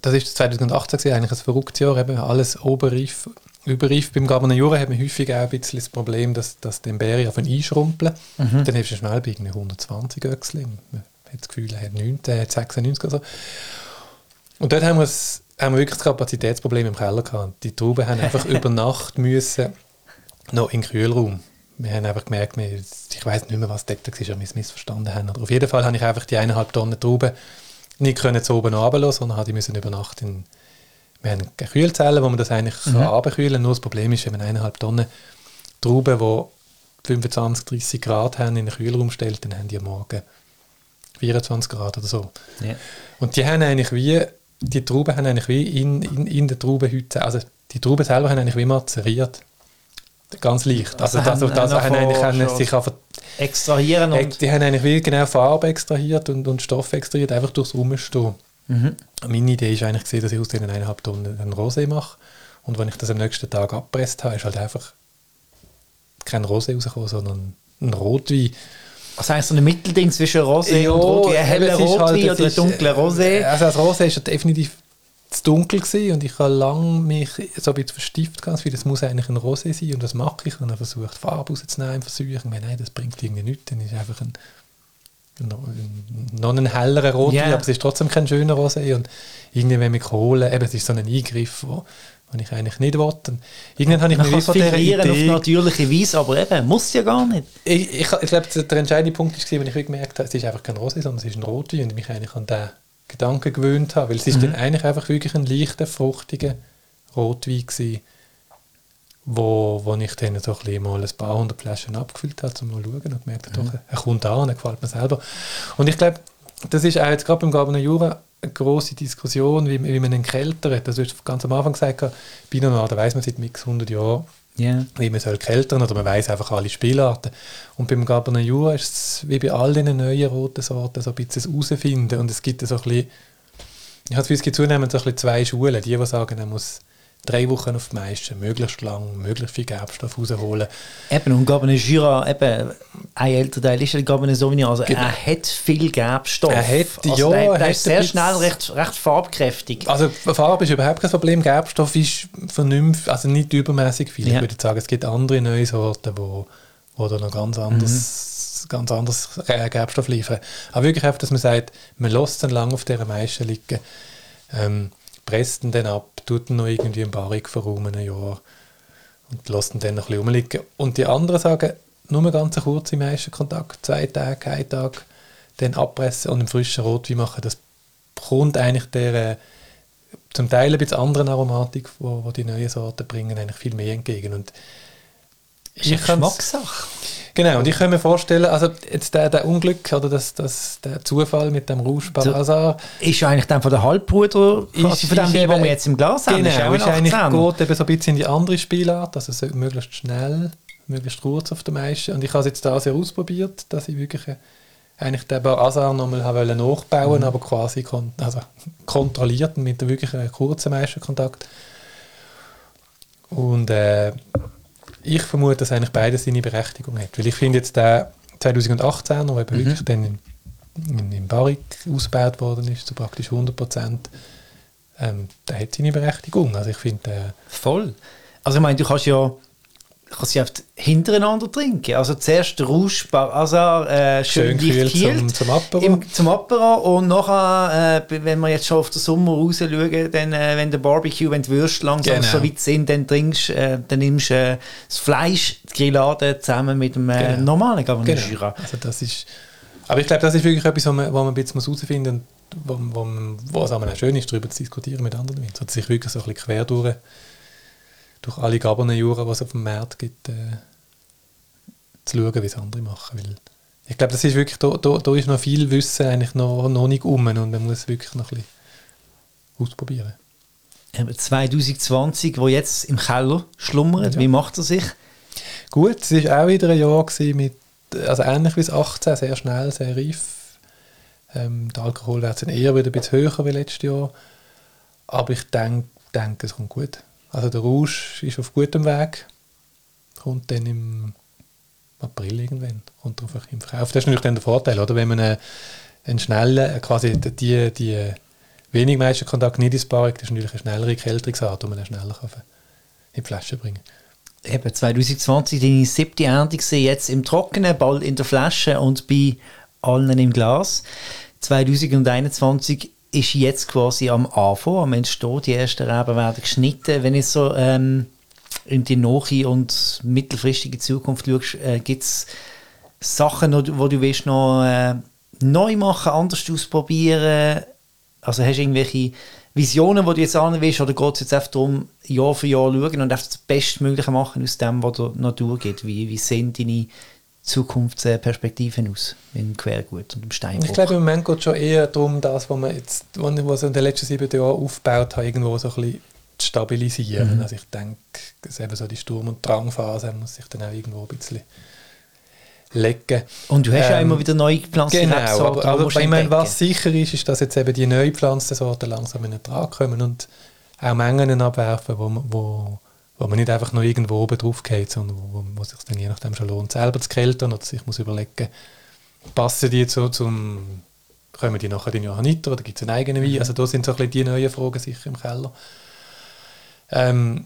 das ist zwanzig achtzehn gewesen, eigentlich ein verrücktes Jahr, eben alles oberreif, überreif. Beim Cabernet Jura hat man häufig auch ein bisschen das Problem, dass, dass die Beere auf einschrumpeln. Mhm. Dann hast du schnell bei hundertzwanzig Öchsel. Man hat das Gefühl, er hat neunzehn, er hat sechsundneunzig oder so. Und dort haben wir, das, haben wir wirklich das Kapazitätsproblem im Keller gehabt. Die Trauben haben einfach über Nacht müssen noch in den Kühlraum. Wir haben einfach gemerkt, wir, ich weiss nicht mehr, was dort war, ob wir es missverstanden haben. Oder auf jeden Fall habe ich einfach die eineinhalb Tonnen Trauben nicht können zu oben runterlassen, sondern die müssen über Nacht in... Wir haben eine Kühlzelle, wo man das eigentlich mhm. runterkühlen kann. Nur das Problem ist, wenn man eineinhalb Tonnen Trauben, die fünfundzwanzig, dreissig Grad haben, in den Kühlraum stellt, dann haben die am Morgen vierundzwanzig Grad oder so. Ja. Und die haben eigentlich wie... Die Trauben haben eigentlich wie in, in, in der Traubenhütte... Also die Trauben selber haben eigentlich wie mazeriert. Ganz leicht. Also, also das, das haben eigentlich haben sich einfach extrahieren und die haben eigentlich wie genau Farbe extrahiert und, und Stoff extrahiert, einfach durchs Rumstehen. Mhm. Meine Idee ist eigentlich gewesen, dass ich aus diesen eineinhalb Tonnen einen Rosé mache und wenn ich das am nächsten Tag abgepresst habe, ist halt einfach kein Rosé rausgekommen, sondern ein Rotwein. Also eigentlich so ein Mittelding zwischen Rosé ja, und Rotwein, ein heller Rotwein halt, oder ein dunkler Rosé. Also das Rosé ist definitiv zu dunkel gewesen und ich habe lange mich so ein bisschen verstift, ganz viel, das muss eigentlich ein Rosé sein und was mache ich? Und habe versucht, Farbe rauszunehmen im Versuch. Nein, das bringt irgendwie nichts, dann ist einfach ein, ein, ein noch ein hellerer Rotwein, yeah. aber es ist trotzdem kein schöner Rosé und irgendwie, wenn ich Kohle, eben, es ist so ein Eingriff, wo, wo ich eigentlich nicht will. Und irgendwann habe ich mir von dieser Idee... auf natürliche Weise, aber eben, muss ja gar nicht. Ich, ich, ich glaube, der entscheidende Punkt war, wenn ich gemerkt habe, es ist einfach kein Rosé, sondern es ist ein Rotwein und ich mich eigentlich an den Gedanken gewöhnt habe, weil es ist mhm. dann eigentlich einfach wirklich ein leichter, fruchtiger Rotwein gewesen, wo, wo ich dann so ein bisschen mal ein paar hundert Flaschen abgefüllt habe, um mal zu schauen und gemerkt habe, mhm. doch, er kommt an, er gefällt mir selber. Und ich glaube, das ist auch jetzt gerade beim Cabernet Jura eine grosse Diskussion, wie, wie man ihn keltert. Das hast du ganz am Anfang gesagt, Pinot Noir, da weiss man seit Mix hundert Jahren, yeah. wie man soll keltern, oder man weiss einfach alle Spielarten. Und beim Cabernet Jura ist es wie bei all diesen neuen roten Sorten so ein bisschen herausfinden. Und es gibt so ein bisschen, ich habe das Gefühl, es gibt zunehmend so ein bisschen zwei Schulen. Die, die sagen, man muss drei Wochen auf die Maische, möglichst lang, möglichst viel Gerbstoff rausholen. Eben, und Cabernet Jura, eben, ein älterer Teil ist der Cabernet Sauvignon, also genau. er hat viel Gerbstoff. Er hat, also ja, der, der er ist sehr schnell recht, recht farbkräftig. Also Farbe ist überhaupt kein Problem, Gerbstoff ist vernünftig, also nicht übermäßig viel. Ja. Ich würde sagen, es gibt andere neue Sorten, wo, wo da noch ganz anders, mhm. ganz anders Gerbstoff liefern. Aber wirklich einfach, dass man sagt, man lässt dann lange auf dieser Maische liegen, ähm, presst ihn dann ab, tut ihn noch irgendwie im Barrik verräumen, ein Jahr und lässt ihn dann noch ein bisschen rumliegen. Und die anderen sagen, nur einen ganz kurzen Maischekontakt, zwei Tage, einen Tag, dann abpressen und einen frischen Rotwein machen. Das kommt eigentlich der äh, zum Teil ein bisschen anderen Aromatik, wo, wo die neuen Sorten bringen, eigentlich viel mehr entgegen. Und ist eine Geschmackssache. Genau, und ich kann mir vorstellen, also jetzt der, der Unglück oder das, das, der Zufall mit dem Rouge Balthasar ist ja eigentlich dann von der Halbbruder ist, von dem Wein, den wir jetzt im Glas haben. Genau, ist, ist eigentlich geht eben so ein bisschen in die andere Spielart, also so möglichst schnell, möglichst kurz auf der Maische. Und ich habe es jetzt da sehr ausprobiert, dass ich wirklich äh, eigentlich den Balthasar nochmal nachbauen, mhm. aber quasi kon- also kontrolliert mit wirklich einem kurzen Maischekontakt. Und äh, ich vermute, dass eigentlich beides seine Berechtigung hat. Weil ich finde jetzt der zwanzig achtzehn, der eben mhm. wirklich dann in, in, in Barrik ausgebaut worden ist, zu praktisch hundert Prozent, ähm, der hat seine Berechtigung. Also ich finde... Äh, Voll. Also ich meine, du kannst ja kannst ja hintereinander trinken. Also zuerst Rouge Balthasar äh, schön, schön leicht kühlt zum, zum Apero. Im, zum Apero und nachher, äh, wenn wir jetzt schon auf den Sommer raus schauen, dann, äh, wenn der Barbecue, wenn die Würste langsam genau. so weit sind, dann trinkst äh, dann nimmst du äh, das Fleisch, die Grillade zusammen mit dem äh, genau. normalen Cabernet genau. Jura. Also das ist, aber ich glaube, das ist wirklich etwas, wo man, wo man ein bisschen herausfinden muss, wo, wo, wo es auch schön ist, darüber zu diskutieren mit anderen Weinen. So, dass sich wirklich so ein bisschen quer durch durch alle Cabernet Jura, die es auf dem Markt gibt, äh, zu schauen, wie es andere machen. Weil ich glaube, das ist wirklich, da, da, da ist noch viel Wissen eigentlich noch, noch nicht um und man muss wirklich noch ein bisschen ausprobieren. zwanzig zwanzig, wo jetzt im Keller schlummert, ja. Wie macht er sich? Gut, es war auch wieder ein Jahr mit, also ähnlich wie das achtzehn, sehr schnell, sehr reif. Ähm, der Alkoholwert sind eher wieder ein bisschen höher wie letztes Jahr. Aber ich denke, denk, es kommt gut. Also der Rouge ist auf gutem Weg, kommt dann im April irgendwann, kommt einfach im Verkauf. Das ist natürlich dann der Vorteil, oder? Wenn man einen, einen schnellen, quasi die, die wenig Meisterkontakt, nicht ins Sparring, das ist natürlich eine schnellere Kälterungsart, die man dann schneller kann in die Flasche bringen kann. Eben zwanzig zwanzig deine siebte Ernte gesehen, jetzt im Trockenen, bald in der Flasche und bei allen im Glas. zwanzig einundzwanzig ist jetzt quasi am Anfang, am Entstehen. Die ersten Reben werden geschnitten. Wenn du so ähm, in die nahe und mittelfristige Zukunft schaust, äh, gibt es Sachen, die du willst noch äh, neu machen, anders ausprobieren? Also hast du irgendwelche Visionen, die du jetzt an willst, oder geht es jetzt einfach darum, Jahr für Jahr schauen und einfach das Bestmögliche machen aus dem, was der Natur gibt? Wie, wie sehen deine Zukunftsperspektiven aus im Quergut und im Steinbruch? Ich glaube, im Moment geht es schon eher darum, das, was man jetzt, was in den letzten sieben Jahren aufgebaut hat, irgendwo so ein bisschen zu stabilisieren. Mhm. Also ich denke, dass eben so die Sturm- und Drangphase muss sich dann auch irgendwo ein bisschen legen. Und du hast ähm, ja immer wieder neue gepflanzte Genau, Rebsorten, aber, aber ich meine, was sicher ist, ist, dass jetzt eben die neu gepflanzten Sorten langsam in den Trag kommen und auch Mengen abwerfen, wo man, wo, wo man nicht einfach noch irgendwo oben drauf geht, sondern wo, wo, wo sich dann je nachdem schon lohnt, selber zu keltern oder sich muss überlegen, passen die so zum, kommen die nachher in Johanniter oder gibt es einen eigenen Wein? Also da sind so ein bisschen die neuen Fragen sicher im Keller. Ähm,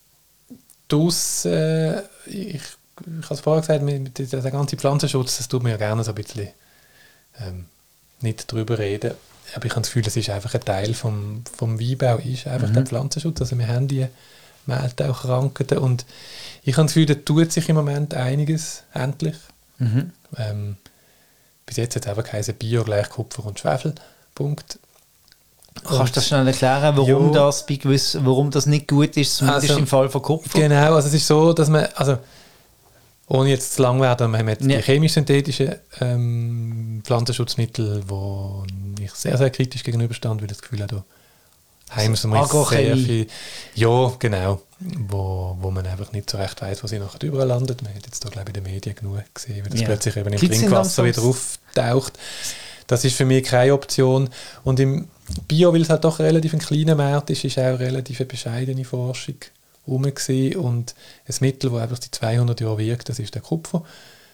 das, äh, ich Ich habe es vorher gesagt, mit der ganzen Pflanzenschutz, das tut mir ja gerne so ein bisschen ähm, nicht darüber reden. Aber ich habe das Gefühl, das ist einfach ein Teil vom, vom Weinbau, ist einfach mhm. der Pflanzenschutz. Also wir haben die Mehltaukrankheiten und ich habe das Gefühl, da tut sich im Moment einiges, endlich. Mhm. Ähm, bis jetzt hat es einfach geheißen, Bio gleich Kupfer und Schwefel, Punkt. Kannst du das schnell erklären, warum, das, bei gewiss, warum das nicht gut ist, zumindest also, im Fall von Kupfer? Genau, also es ist so, dass man, also ohne jetzt zu lang werden, wir haben jetzt ja. die chemisch-synthetischen ähm, Pflanzenschutzmittel, wo ich sehr, sehr kritisch gegenüberstand, weil ich das Gefühl habe, da haben wir sehr viel... Ja, genau. Wo, wo man einfach nicht so recht weiss, wo sie nachher überall landet. Man hat jetzt da, glaube ich, in den Medien genug gesehen, weil das ja. plötzlich eben im Gibt's Trinkwasser wieder auftaucht. Das ist für mich keine Option. Und im Bio, weil es halt doch relativ ein kleiner Markt ist, ist auch relativ eine bescheidene Forschung rum gewesen. Und ein Mittel, das einfach die zweihundert Jahre wirkt, das ist der Kupfer,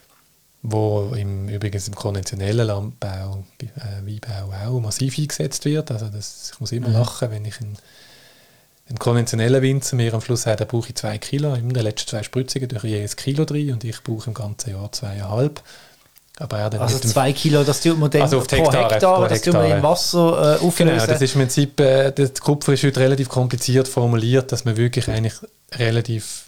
wo im, übrigens im konventionellen Landbau, äh, Weinbau auch massiv eingesetzt wird. Also das, ich muss immer mhm. lachen, wenn ich einen, einen konventionellen Winzer mir am Schluss sagt, da brauche ich zwei Kilo, in den letzten zwei Spritzungen durch jedes Kilo drin und ich brauche im ganzen Jahr zweieinhalb. Aber er dann also zwei Kilo, das tut man dann also pro Hektar, Hektar das tut man im Wasser äh, auflösen. Genau, das ist im Prinzip, äh, der Kupfer ist heute relativ kompliziert formuliert, dass man wirklich eigentlich relativ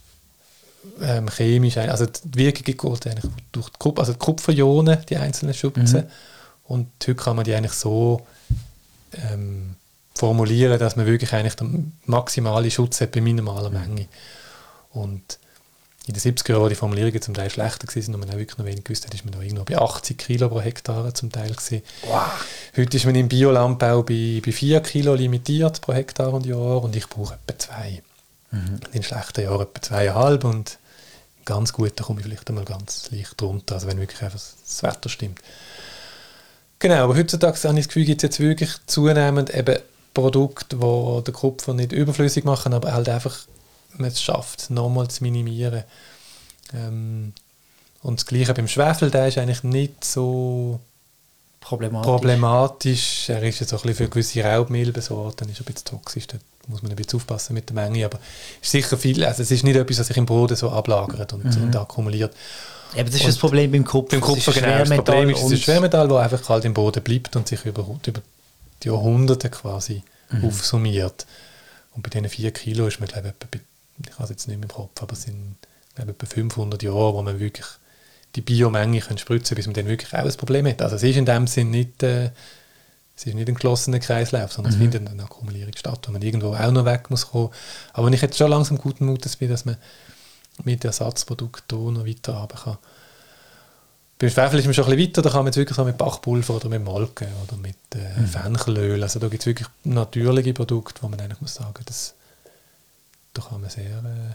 ähm, chemisch, also die Wirkung geht eigentlich durch die Kupfer, also die Kupferionen, die einzelnen schubsen. Mhm. Und heute kann man die eigentlich so ähm, formulieren, dass man wirklich eigentlich den maximalen Schutz hat bei minimaler Menge. Und in den siebziger Jahren, die Formulierungen zum Teil schlechter waren und man auch wirklich noch wenig gewusst hat, ist man noch irgendwo bei achtzig Kilo pro Hektar zum Teil gewesen. Wow. Heute ist man im Biolandbau bei, bei vier Kilo limitiert pro Hektar und Jahr und ich brauche etwa zwei. Mhm. In den schlechten Jahren etwa zweieinhalb und ganz gut, da komme ich vielleicht einmal ganz leicht drunter, also wenn wirklich einfach das Wetter stimmt. Genau, aber heutzutage habe ich das Gefühl, gibt es jetzt wirklich zunehmend eben Produkte, die den Kupfer nicht überflüssig machen, aber halt einfach man es schafft, nochmal zu minimieren. Ähm, und das Gleiche beim Schwefel, der ist eigentlich nicht so problematisch. problematisch. Er ist jetzt auch ein bisschen für gewisse Raubmilbensorten, ist ein bisschen toxisch, da muss man ein bisschen aufpassen mit der Menge, aber es ist sicher viel, also es ist nicht etwas, was sich im Boden so ablagert und, mhm. und akkumuliert. Ja, aber das ist und das Problem beim Kupfer. Beim Kupfer, genau, das Problem ist, es ist ein Schwermetall, das einfach kalt im Boden bleibt und sich über, über die Jahrhunderte quasi mhm. aufsummiert. Und bei diesen vier Kilo ist man, glaube ich, etwa bei, ich habe es jetzt nicht mehr im Kopf, aber es sind glaube ich, etwa fünfhundert Jahre, wo man wirklich die Biomenge können spritzen, bis man dann wirklich auch ein Problem hat. Also es ist in dem Sinn nicht, äh, es ist nicht ein geschlossener Kreislauf, sondern mhm. es findet eine Akkumulierung statt, wo man irgendwo auch noch weg muss kommen. Aber ich hätte schon langsam guten Mutes bin, dass man mit Ersatzprodukten hier noch weiterarbeiten kann. Beim Schwefel ist man schon ein bisschen weiter, da kann man jetzt wirklich so mit Bachpulver oder mit Molke oder mit äh, mhm. Fenchelöl, also da gibt es wirklich natürliche Produkte, wo man eigentlich muss sagen, das, da kann man sehr äh,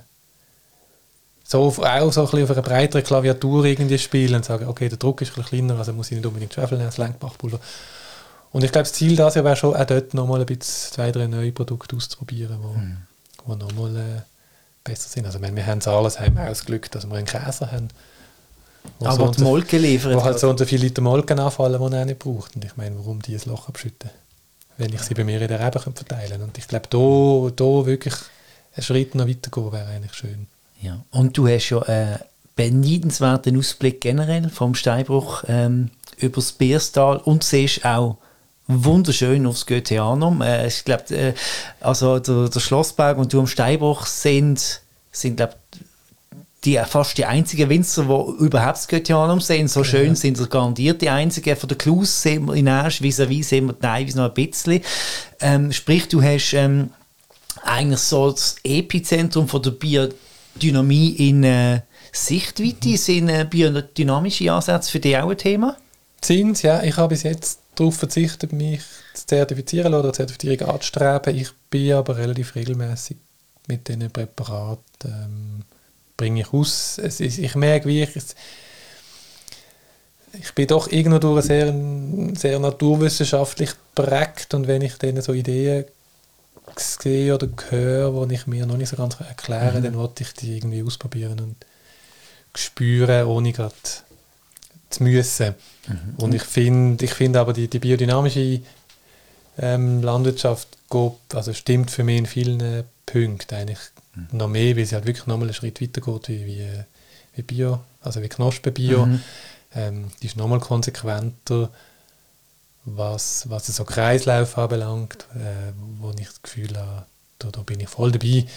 so auf, auch so ein bisschen auf einer breiteren Klaviatur irgendwie spielen und sagen, okay, der Druck ist ein bisschen kleiner, also muss ich nicht unbedingt Schwefel nehmen, es lenkt Bachpulver. Und ich glaube, das Ziel das wäre schon, auch dort nochmal ein bisschen zwei, drei neue Produkte auszuprobieren, die mhm. wo nochmal äh, besser sind. Also wenn wir haben es alles, haben wir auch das Glück, dass wir einen Käse haben, wo aber so die Molke liefert. Wo halt so unter vier Liter Molke anfallen, die man auch nicht braucht. Und ich meine, warum die ein Loch abschütten? wenn ich sie bei mir in der Rebe verteilen könnte. Und ich glaube, da, da wirklich einen Schritt noch weitergehen wäre eigentlich schön. Ja. Und du hast ja einen beneidenswerten Ausblick generell vom Steinbruch ähm, über das Bierstal und siehst auch wunderschön aufs Goetheanum. Äh, ich glaube, äh, also der, der Schlossberg und du am Steinbruch sind, sind glaube die fast die einzigen Winzer, die überhaupt das Goetheanum sehen. So schön ja. sind sie garantiert die einzigen. Von der Klus sehen wir in Asch, vis-à-vis sehen wir teilweise noch ein bisschen. Ähm, sprich, du hast ähm, eigentlich so das Epizentrum von der Biodynamie in äh, Sichtweite. Mhm. Sind äh, biodynamische Ansätze für dich auch ein Thema? Sind ja. Ich habe bis jetzt darauf verzichtet, mich zu zertifizieren oder eine Zertifizierung anzustreben. Ich bin aber relativ regelmäßig mit diesen Präparaten ähm, bringe ich aus. Es ist, ich merke, wie ich... Ich bin doch irgendwo durch sehr, sehr naturwissenschaftlich prägt und wenn ich dann so Ideen sehe oder höre, die ich mir noch nicht so ganz erklären kann, mhm. dann wollte ich die irgendwie ausprobieren und spüren, ohne gerade zu müssen. Mhm. Und ich finde ich find aber, die, die biodynamische ähm, Landwirtschaft geht, also stimmt für mich in vielen Punkten eigentlich mhm. noch mehr, weil sie halt wirklich nochmal einen Schritt weiter geht wie, wie, wie Bio, also wie Knospenbio. Mhm. Ähm, die ist nochmal konsequenter, was, was so Kreislauf anbelangt, äh, wo ich das Gefühl habe, da, da bin ich voll dabei.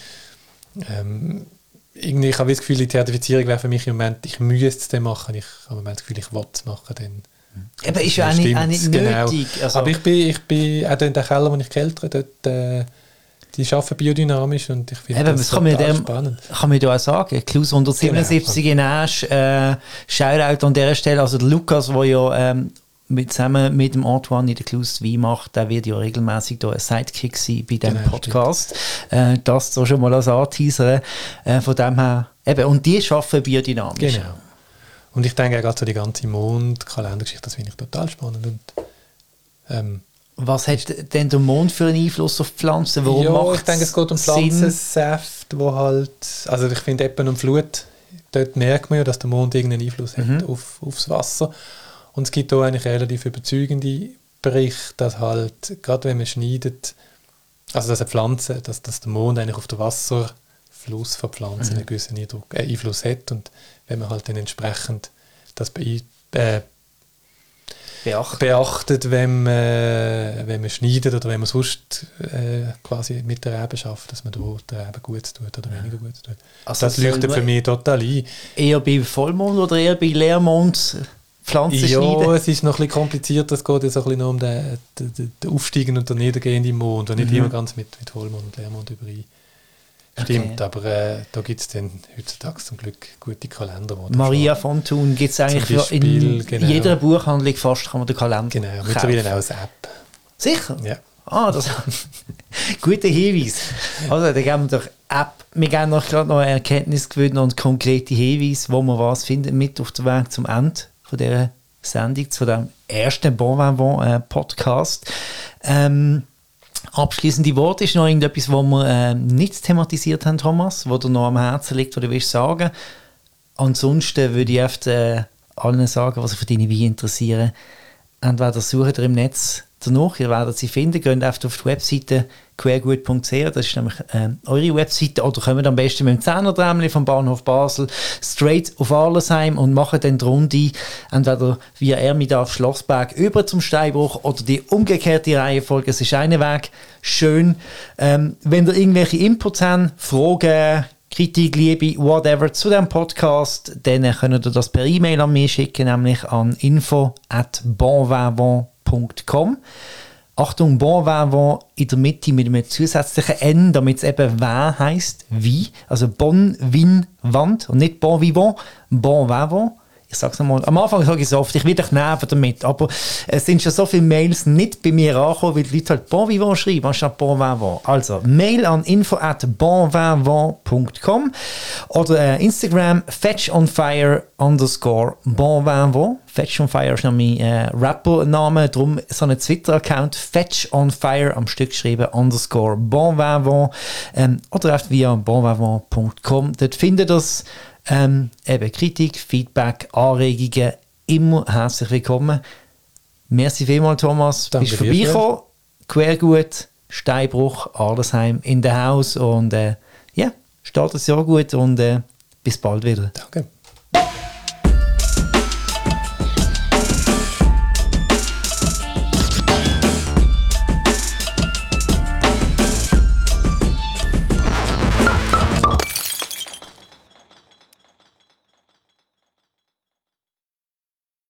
Ähm, irgendwie, ich habe das Gefühl, die Zertifizierung wäre für mich im Moment, ich müsste es dann machen, ich habe im Moment das Gefühl, ich will es machen. Dann, aber ist ja auch nicht, auch nicht genau. nötig. Also aber ich bin, ich bin auch in der Keller, wo ich keltere, dort, äh, die arbeiten biodynamisch und ich finde das total kann spannend. Kann man da auch sagen. Klus hundertsiebenundsiebzig genau. in Asch, äh, Shoutout an dieser Stelle, also der Lukas, der ja ähm, mit, zusammen mit dem Antoine in der Klus Wein macht, der wird ja regelmäßig da ein Sidekick sein bei diesem genau, Podcast. Äh, das so schon mal als Anteaser. Äh, von dem her, eben, und die arbeiten biodynamisch. Genau. Und ich denke auch gerade so die ganze Mond-Kalendergeschichte, das finde ich total spannend. Und, ähm, was hat denn der Mond für einen Einfluss auf Pflanzen? Warum ja, macht ich denke, es geht um Pflanzensäfte, wo halt, also ich finde Ebbe und Flut, dort merkt man ja, dass der Mond irgendeinen Einfluss mhm. hat auf, aufs Wasser. Und es gibt auch eigentlich relativ überzeugende Berichte, dass halt, gerade wenn man schneidet, also dass eine Pflanze, dass, dass der Mond eigentlich auf den Wasserfluss von Pflanzen mhm. einen gewissen Eindruck, äh, Einfluss hat. Und wenn man halt dann entsprechend das bei, äh, Beachtet. beachtet, wenn man, wenn man schneidet oder wenn man sonst äh, quasi mit der Rebe schafft, dass man da der Rebe Gutes tut oder weniger Gutes tut. Also das leuchtet für mich total ein. Eher bei Vollmond oder eher bei Leermond Pflanzen ja, schneiden? Ja, es ist noch ein bisschen komplizierter. Es geht jetzt ein bisschen um den, den, den aufsteigenden und den niedergehenden Mond und nicht mhm. immer ganz mit, mit Vollmond und Leermond überein. Stimmt, okay. aber äh, da gibt es dann heutzutage zum Glück gute Kalender. Maria von Thun gibt es eigentlich Beispiel, in genau. jeder Buchhandlung fast kann man den Kalender Genau, kaufen. Mittlerweile auch als App. Sicher? Ja. Ah, das guter Hinweis. Also, dann geben wir doch App. Wir geben noch gerade noch Erkenntnis gewinnen und konkrete Hinweise, wo man was findet, mit auf dem Weg zum Ende von dieser Sendung, zu dem ersten Bon Vivant äh, Podcast. Ähm, Abschließende Worte ist noch irgendetwas, was wir äh, nicht thematisiert haben, Thomas, was dir noch am Herzen liegt, was du willst sagen. Ansonsten würde ich oft, äh, allen sagen, was sich für deine Weine interessieren. Entweder sucht ihr im Netz danach, ihr werdet sie finden, geht auf die Webseite quergut punkt c h, das ist nämlich äh, eure Webseite, oder kommt am besten mit dem Zehnerdrämmchen vom Bahnhof Basel straight auf Arlesheim und machen dann die Runde, entweder via Ermida auf Schlossberg über zum Steinbruch oder die umgekehrte Reihenfolge, es ist ein Weg, schön. Ähm, wenn ihr irgendwelche Inputs habt, Fragen, Kritik, Liebe, whatever zu diesem Podcast, dann könnt ihr das per E-Mail an mich schicken, nämlich an info at bonvivant punkt com. Achtung, Bon Vivant in der Mitte mit einem zusätzlichen N, damit es eben Vin heisst, wie, also Bon Vin Vant und nicht Bon Vivant, Bon Vivant. Ich sage es nochmal, am Anfang sage ich es oft, ich will dich nerven damit, aber es sind schon so viele Mails nicht bei mir angekommen, weil die Leute halt Bon Vivant schreiben, anstatt Bon Vivant. Also, Mail an info at bonvivant punkt com oder äh, Instagram fetchonfire underscore bonvivant. Fetch on Fire ist noch mein äh, Rapper-Name, darum so ein Twitter-Account, Fetch on Fire, am Stück geschrieben, underscore bonvivant, ähm, oder einfach via bonvivant punkt com. Dort findet ihr das. Ähm, eben Kritik, Feedback, Anregungen, immer herzlich willkommen. Merci vielmals, Thomas, Danke bist vorbeigekommen. Quergut, Steinbruch, Arlesheim in der Haus und äh, ja, startet das Jahr gut und äh, bis bald wieder. Danke.